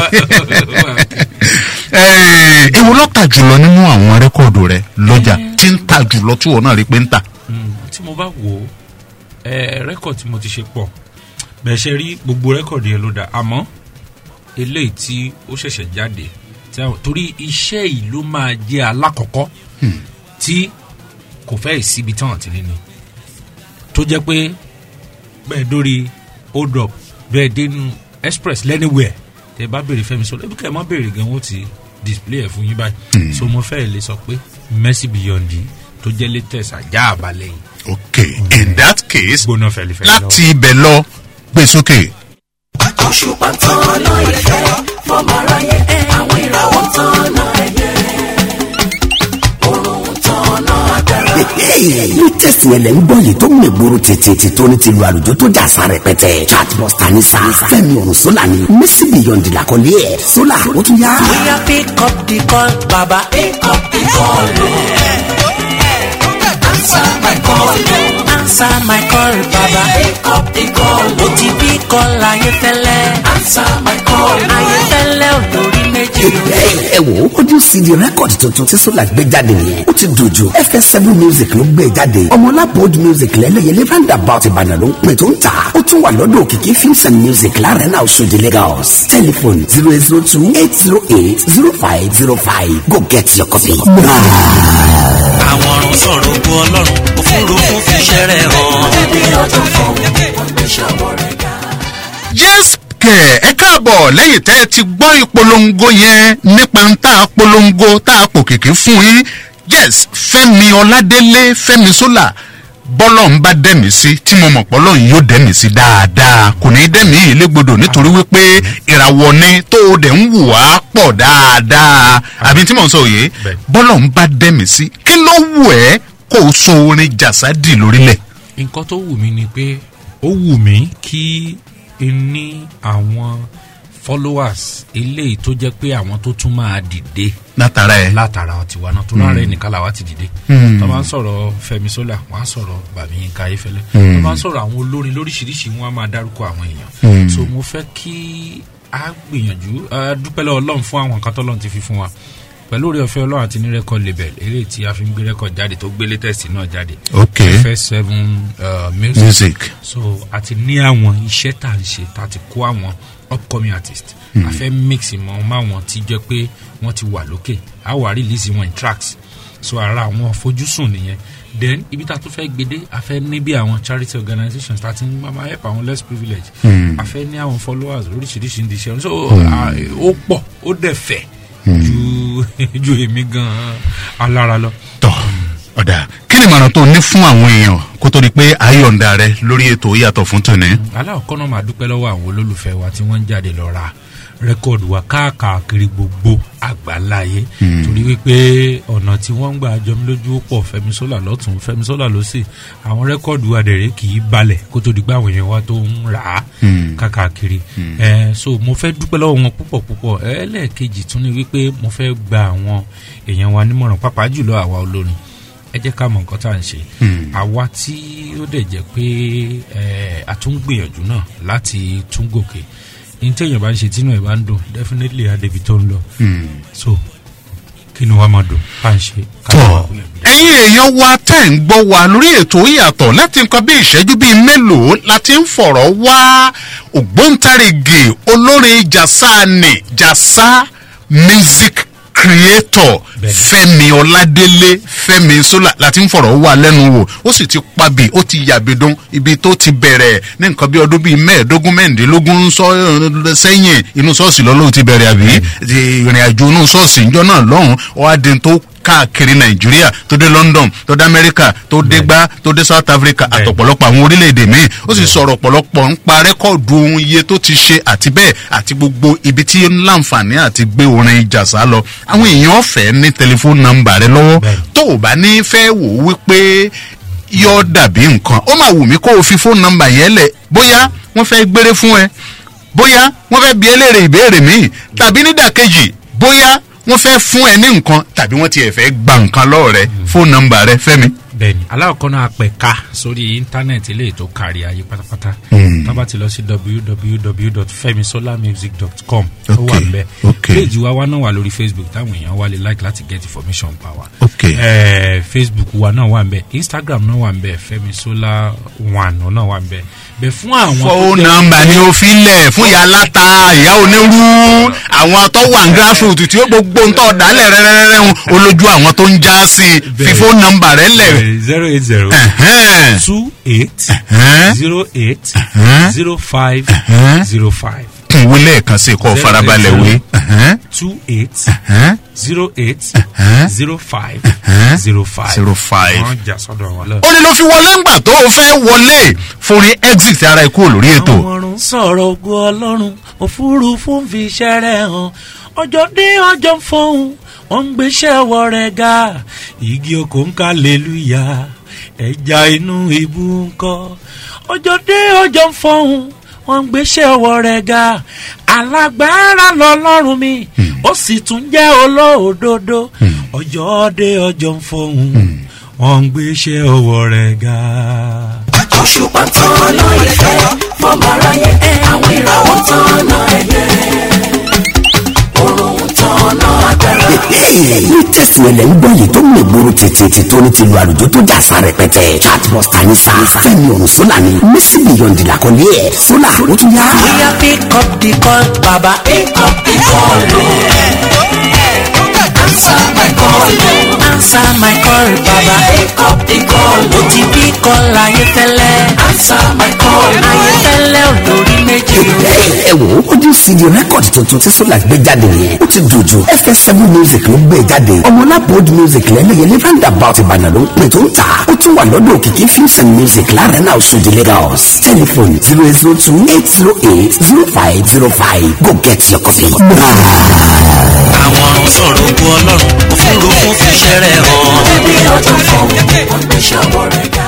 ewu lọ́ta jùlọ nínú àwọn rẹ́kọ̀dù rẹ lọ́jà tí ń ta jùlọ tí wọ́n náà rí pé ń ta. tí mo bá wò ó rẹ́kọ̀dù tí mo ti ṣe pọ̀ bẹ́ẹ̀ ṣe rí gbogbo rẹ́kọ̀dù yẹn ló dá àmọ́ eléyìí tí ó ṣẹ̀ṣẹ̀ jáde torí iṣẹ́ yìí ló máa jẹ́ alákọ̀ọ́kọ́ tí kò fẹ́ síbi tí wọ́n ti rí ni tó jẹ́ pé bẹ́ẹ̀ dórí hold up bẹ́ẹ̀ dénú express lẹ́niwẹ̀ẹ́ tẹ bá béèrè Fẹ́mi Sólà ebi kẹ́ ẹ má béèrè gan wọ́n ti display ẹ̀ fún yín báyìí so mo fẹ́ lè sọ pé Mercy Beyond tó jẹ́ latest ajá àbálẹ̀ yìí. ok in that case gbóná fẹ́lifẹ́ láti ibẹ̀ lọ gbé sókè. òṣùpá tán náà ìfẹ́ fọmọ aráyé àwọn ìràwọ̀ tán náà ẹ̀yẹ òrùn tán náà agbára. ní tẹ̀sí ẹ̀lẹ́ ń gbọ́ yìí tó ń gbòòrò tètè tó ní ti lu àlùjọ tó jà sa rẹpẹtẹ chatbuster ní sa Fẹ́mi òrùn Sólà ní Mercy Beyond làkọlé ẹ̀ Sólà ó tún yá. bóyá pick up the call baba pick up the call answer my call answer my call baba pick up the call ó ti bí call ayéfẹ́lẹ́ answer my call ayéfẹ́lẹ́ olórí méjì. ẹ wo audio C D rẹ́kọ̀dì tuntun tí Sólà gbé jáde nìyẹn ó ti dojú F S seven music ló gbé jáde ọmọlápòd music lẹ́lẹ́yẹlé roundabout Ìbàdàn ló ń pè tó ń tà ó tún wà lọ́dọ̀ Òkìkí films and music láàrin náà Òṣòdì Lagos telephone zero eight zero two eight zero eight zero five zero five go get your copy. àwọn ọ̀run sọ̀rọ̀ ogun ọlọ́run òfurufú fi ṣẹ́rẹ̀ hàn. Yes, kẹ̀ ẹ káàbọ̀ lẹ́yìn tẹ́ ẹ ti gbọ́ ìpolongo yẹn nípa ń tá a polongo tá a pò kìkì fún yín yes Fẹ́mi Ọládélé Fẹ́mi Sola bọ́lọ̀ ń bá dẹ́mi sí tí mo mọ̀ pọ́lọ́ yìí yóò dẹ́mi sí dáadáa kò ní dẹ́mi yìí légbodò nítorí wípé ìràwọ̀ ni tó o dẹ̀ ń wù wá pọ̀ dáadáa àbí tí mò ń sọ òye bọ́lọ̀ ń bá dẹ́mi sí kí ló wù ẹ́ kó o so orin jàsádì lórílẹ̀. nǹkan tó wù mí ni pé ó wù mí kí n ní àwọn followers eléyìí tó jẹ́ pé àwọn tó tún máa dìde látara ẹ látara tiwa náà tó lára ẹnìkan làwa ti dìde tó bá ń sọ̀rọ̀ Fẹ́mi Sola wọ́n á sọ̀rọ̀ Bàmí Yínká Ayéfẹ́lẹ́ tó bá ń sọ̀rọ̀ àwọn olórin lóríṣiríṣi wọ́n á máa dárúkọ àwọn èèyàn so mo fẹ́ kí a gbìyànjú a dúpẹ́ lọ́wọ́ Ọlọ́run fún àwọn nǹkan tọ́lọ́run ti fi fún wa pẹ̀lú orí ọ̀fẹ́ Ọlọ́run àti ní record label eré tí a fi ń gbé record jáde tó gbé latest náà jáde okay first seven uh, music. music so àti ní àwọn iṣẹ́ tá à ń ṣe tá a ti kó àwọn upcoming artist a fẹ́ mix mọ́ ọmọ àwọn tí jẹ́ pé wọ́n ti wà lókè a wà release wọn in tracks so ara àwọn àfojúsùn nìyẹn then ibi tá a tún fẹ́ gbédé a fẹ́ ní bí àwọn charity organizations tá a ti ń máa help àwọn less privileged a fẹ́ ní àwọn followers oríṣiríṣi ní iṣẹ́ so ó pọ̀ ó dẹ̀ fẹ̀ ju ju èmi gan-an alára lọ. tọ́ ọ̀dà kí ni ìmọ̀ràn tó ní fún àwọn èèyàn kó tó di pé ayọ̀ǹda rẹ lórí ètò yàtọ̀ fún tòní. aláwọ̀kọ́ náà máa dúpẹ́ lọ́wọ́ àwọn olólùfẹ́ wa tí wọ́n ń jáde lọ ra rẹ́kọ̀dù wa káàkiri gbogbo àgbáláyé torí wípé ọ̀nà tí wọ́n ń gbà jọmí lójú pọ̀ Fẹ́mi Sola lọ́tún Fẹ́mi Sola lọ́sì àwọn rẹ́kọ̀dù wa dẹ̀rẹ́ kì í balẹ̀ kó tó di pé àwọn èèyàn wa tó ń rà á káàkiri ẹ̀ so mo fẹ́ dúpẹ́ lọ́wọ́ wọn púpọ̀ púpọ̀ ẹlẹ́ẹ̀kejì tún ni wípé mo fẹ́ gba àwọn èèyàn wa nímọ̀ràn pàápàá jùlọ àwa olórin ẹ jẹ́ ká mọ̀ nǹkan tá à ń ṣe àwa tí ó dẹ̀ jẹ́ pé a tún gbìyànjú náà láti tún gòkè ní téèyàn bá ń ṣe tínú ẹ̀ bá ń dùn definitely adébí tó ń lọ so kí ni wàá máa dùn bá ń ṣe káàkiri. ẹ̀yin èèyàn wa tẹ́ ń gbọ́ wa lórí ètò ìyàtọ̀ láti nǹkan bí ìṣẹ́jú bíi mélòó láti ń fọ̀rọ̀ wá ògbóǹtarìgì olórin jàsá ni jàsá music creator Fẹ́mi Ọládélé Fẹ́mi Sola láti ń fọ̀rọ̀ wá lẹ́nu wò ó sì ti pabì ó ti yàbẹ̀dùn ibi tó ti bẹ̀rẹ̀ ní nǹkan bí ọdún bíi mẹ́ẹ̀ẹ́dógún mẹ́ẹ̀ẹ́dínlógún sọ sẹ́yìn inú ṣọ́ọ̀ṣì lọ́lọ́run ti bẹ̀rẹ̀ àbí ìrìn àjò inú ṣọ́ọ̀ṣì ìjọ náà lọ́hùn ó wá di tó káàkiri Nàìjíríà tó dé London tó dé Amẹ́ríkà tó dé gbá tó dé South Africa àtọ̀pọ̀lọpọ̀ àwọn orílẹ̀-èdè míì ó sì sọ̀rọ̀ ọ̀pọ̀lọpọ̀ ń pa rẹ́kọ̀dù ohun iye tó ti ṣe àti bẹ́ẹ̀ àti gbogbo ibi tí ó ń láǹfààní àti gbé orin jàsá lọ àwọn èèyàn ọ̀fẹ́ ní tẹlifóònù nọ́mbà rẹ lọ́wọ́ tó o bá ní fẹ́ wò ó wípé yọ dàbí nǹkan ó máa wù mí kó o fi fóònù nọ́mbà yẹn lẹ̀ bóyá wọ́n fẹ́ gbére fún ẹ bóyá wọ́n fẹ́ bi ẹlẹ́rìí ìbéèrè míì tàbí nídàkejì bóyá wọ́n fẹ́ fún ẹ ní nǹkan tàbí wọ́n tiẹ̀ fẹ́ gba nǹkan lọ́wọ́ rẹ fóònù nọ́mbà rẹ Fẹ́mi. bẹ́ẹ̀ni aláwọ̀kọ́ náà pẹ̀ka sórí íńtánẹ́ẹ̀tì eléyìí tó kárí ayé pátápátá tábà ti lọ sí w w w dot femisola music dot com ó wà ń bẹ péèjì wa wá náà wà lórí Facebook táwọn èèyàn wá lè like láti get information pa wa eh, Facebook wa náà wà ń bẹ Instagram náà wà ń bẹ Femisola one náà wà ń bẹ bẹ fún àwọn fóònù nọ́mbà ni ó fi lẹ̀ fún ìyá aláta ìyá onírú àwọn tó wà ní grassroots tí ó gbogbo ń tọ́ dálẹ̀ rẹ́rẹ́rẹ́ olójú àwọn tó ń já sí i fi fóònù nọ́mbà rẹ̀ lẹ̀. zero eight zero two eight zero eight zero five zero five. ìwé lẹ́ẹ̀kan sí kọ́ farabalẹ̀ wé. two eight zero eight zero five zero five. zero five. wọ́n jà sọ́dọ̀ wọn lọ. ó ní ló fi wọlé ńgbà tó o fẹ́ wọlé forin exit ara ẹ̀ kúrò lórí ètò. àwọn ọ̀run sọ̀rọ̀ ògo Ọlọ́run òfurufú ń fi iṣẹ́ rẹ̀ hàn ọjọ́ dé ọjọ́ ń fọ́hùn wọ́n ń gbéṣẹ́ wọ rẹ̀ ga igi oko ń ká hallelujah ẹja inú ibú ń kọ́ ọjọ́ dé ọjọ́ ń fọ́hùn wọ́n ń gbéṣẹ́ wọ rẹ̀ ga alágbára lọ́lọ́run mi ó sì tún jẹ́ olóòdodo ọjọ́ dé ọjọ́ ń fọ́hùn wọ́n ń gbéṣẹ́ wọ rẹ̀ ga. òṣùpá tán náà ìfẹ́ fọmọ aráyé àwọn ìràwọ̀ tán náà ẹ̀yẹ òrùn tán náà agbára. ní tẹ̀síwẹ̀lẹ̀ ń gbọ́ yìí tó mú ìgboro tètè tó ní tìlú àlùjọ tó jà sa rẹpẹtẹ chatbuster ní sa Fẹ́mi ọ̀run Sola ni Messi beyond làkọ́lé ẹ̀ Sola ó tún yá. bóyá pick up the call baba pick up the call o. answer my call o. answer my call baba pick up the call o. o ti bí call Ayéfẹ́lẹ́ answer my call o. Ayéfẹ́lẹ́ olórí méjì o. ẹ wò ó audio cd record tuntun tí solar gbé jáde yẹn ó ti dojú f s seven music ló gbé jáde ọmọlá bold music lẹ́lẹ́yẹlé roundabout ìbàdàn ló ń pè tó ń tà ó tún wà lọ́dọ̀ òkìkí films and music láàrin náà Oṣòdì Lagos telephone zero eight zero two eight zero eight zero five zero five go get your copy. àwọn sọ̀rọ̀ bu ọlọ́run òfurufú fẹsẹ̀ rẹ̀ hàn. Ẹbí ọjọ́ fún oníṣòwò rẹ̀ dá.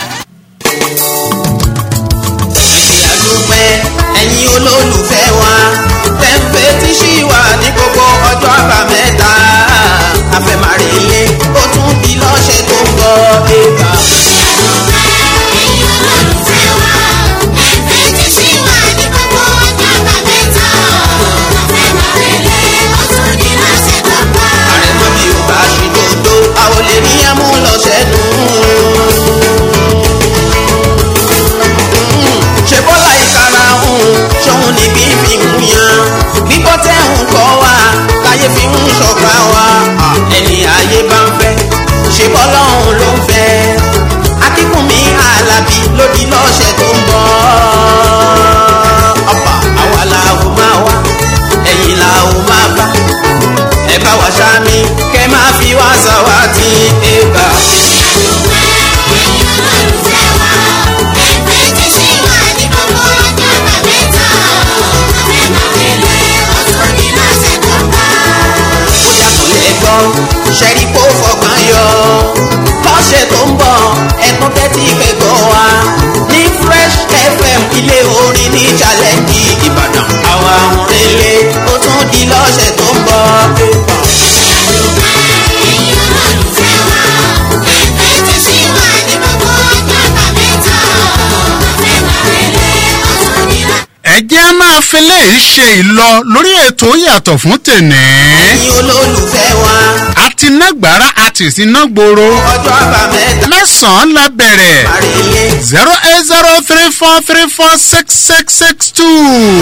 Ìyàdúpẹ́ ẹ̀yin olólùfẹ́ wa tẹ́ǹpẹ́ tí ṣì wà ní gbogbo ọjọ́ àbámẹ́ta àfẹ́màrèlé ó tún di lọ́sẹ̀ tó ń bọ̀ ẹ̀ka. Àrẹ̀mọ́ mi ò bá ṣe dodo àwọn lè ní ẹ̀mú lọ́sẹ̀ nù. ṣe bọ́lá ìkara hùn ṣòun níbí fi ń yan gbígbọ́ tẹ́ ń kọ́ wa láyé fi ń ṣọ̀ká wa ẹni ayé bá ń fẹ́ ṣe bọ́lá òun ló ń fẹ́ akíkúnmí alábí lódì lọ́sẹ̀ tó ń bọ̀ ọ̀pá àwa la ò máa wá ẹ̀yìn la ò máa bá ẹ bá wa ṣáàmì kẹ́ máa fi wá sàwátì ẹ̀ka. ṣẹ́rí kó fọkàn yọ lọ́sẹ̀ tó ń bọ̀ ẹ̀tún tẹ́tí kẹ́kọ̀ọ́ wa ní fresh fm ilé orin ní challenge ìbàdàn àwa òrèlè ó tún di lọ́sẹ̀ tó ń bọ̀. ẹ jẹ́ máa fi léyìí ṣe ìlọ lórí ètò yàtọ̀ fún tèní. ẹ̀yin olólùfẹ́ wa. a ti ná gbàrà a ti sí ná gbòòrò. ọjọ́ àbámẹ́ta. mẹ́sàn-án la bẹ̀rẹ̀. zero eight zero three four three four six six six two.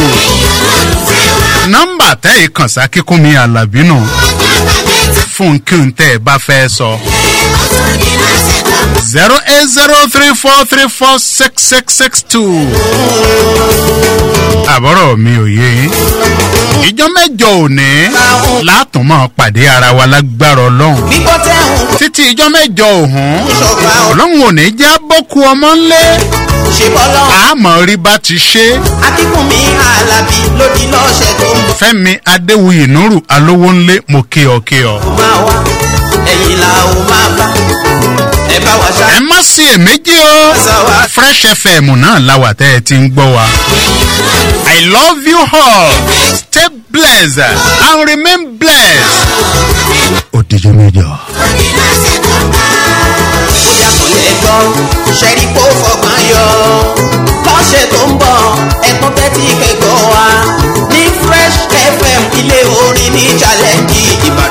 nọ́mbà tẹ́ ìkànsá kíkún mi àlàbí nù. fún kí n tẹ́ ẹ bá fẹ́ sọ. zero eight zero three four three four six six six two. àbọ̀rọ̀ mi ò yé yín. ìjọ mẹ́jọ òní látùn mọ́ pàdé ara wa lágbára ọlọ́run. títí ìjọ mẹ́jọ òhún ọlọ́run ò ní já bọ́kú ọmọ ńlẹ̀. àmọ́ rí bá ti ṣe. akíkúnmí alábí lódì lọ́sẹ̀ tó ń bọ̀. fẹ́mi adéwuyì nùrù alówó ńlẹ̀ mo kí ọ kí ọ. máa wá ẹ̀yìn la ò máa bá ẹ bá wa ṣá. ẹ má sí èméjì o fresh fm náà láwà tẹ́ ẹ ti ń gbọ́ wa. I love you all. Stay blessed and remain blessed. Òdìjọ́ méjọ. bóyá kò lè gbọ́ ṣẹ́rí kó fọkàn yọ lọ́sẹ̀ tó ń bọ̀ ẹ̀tún tẹ́tí kẹ́kọ̀ọ́ wa ní fresh fm ilé orin ní challenge ìbàdàn.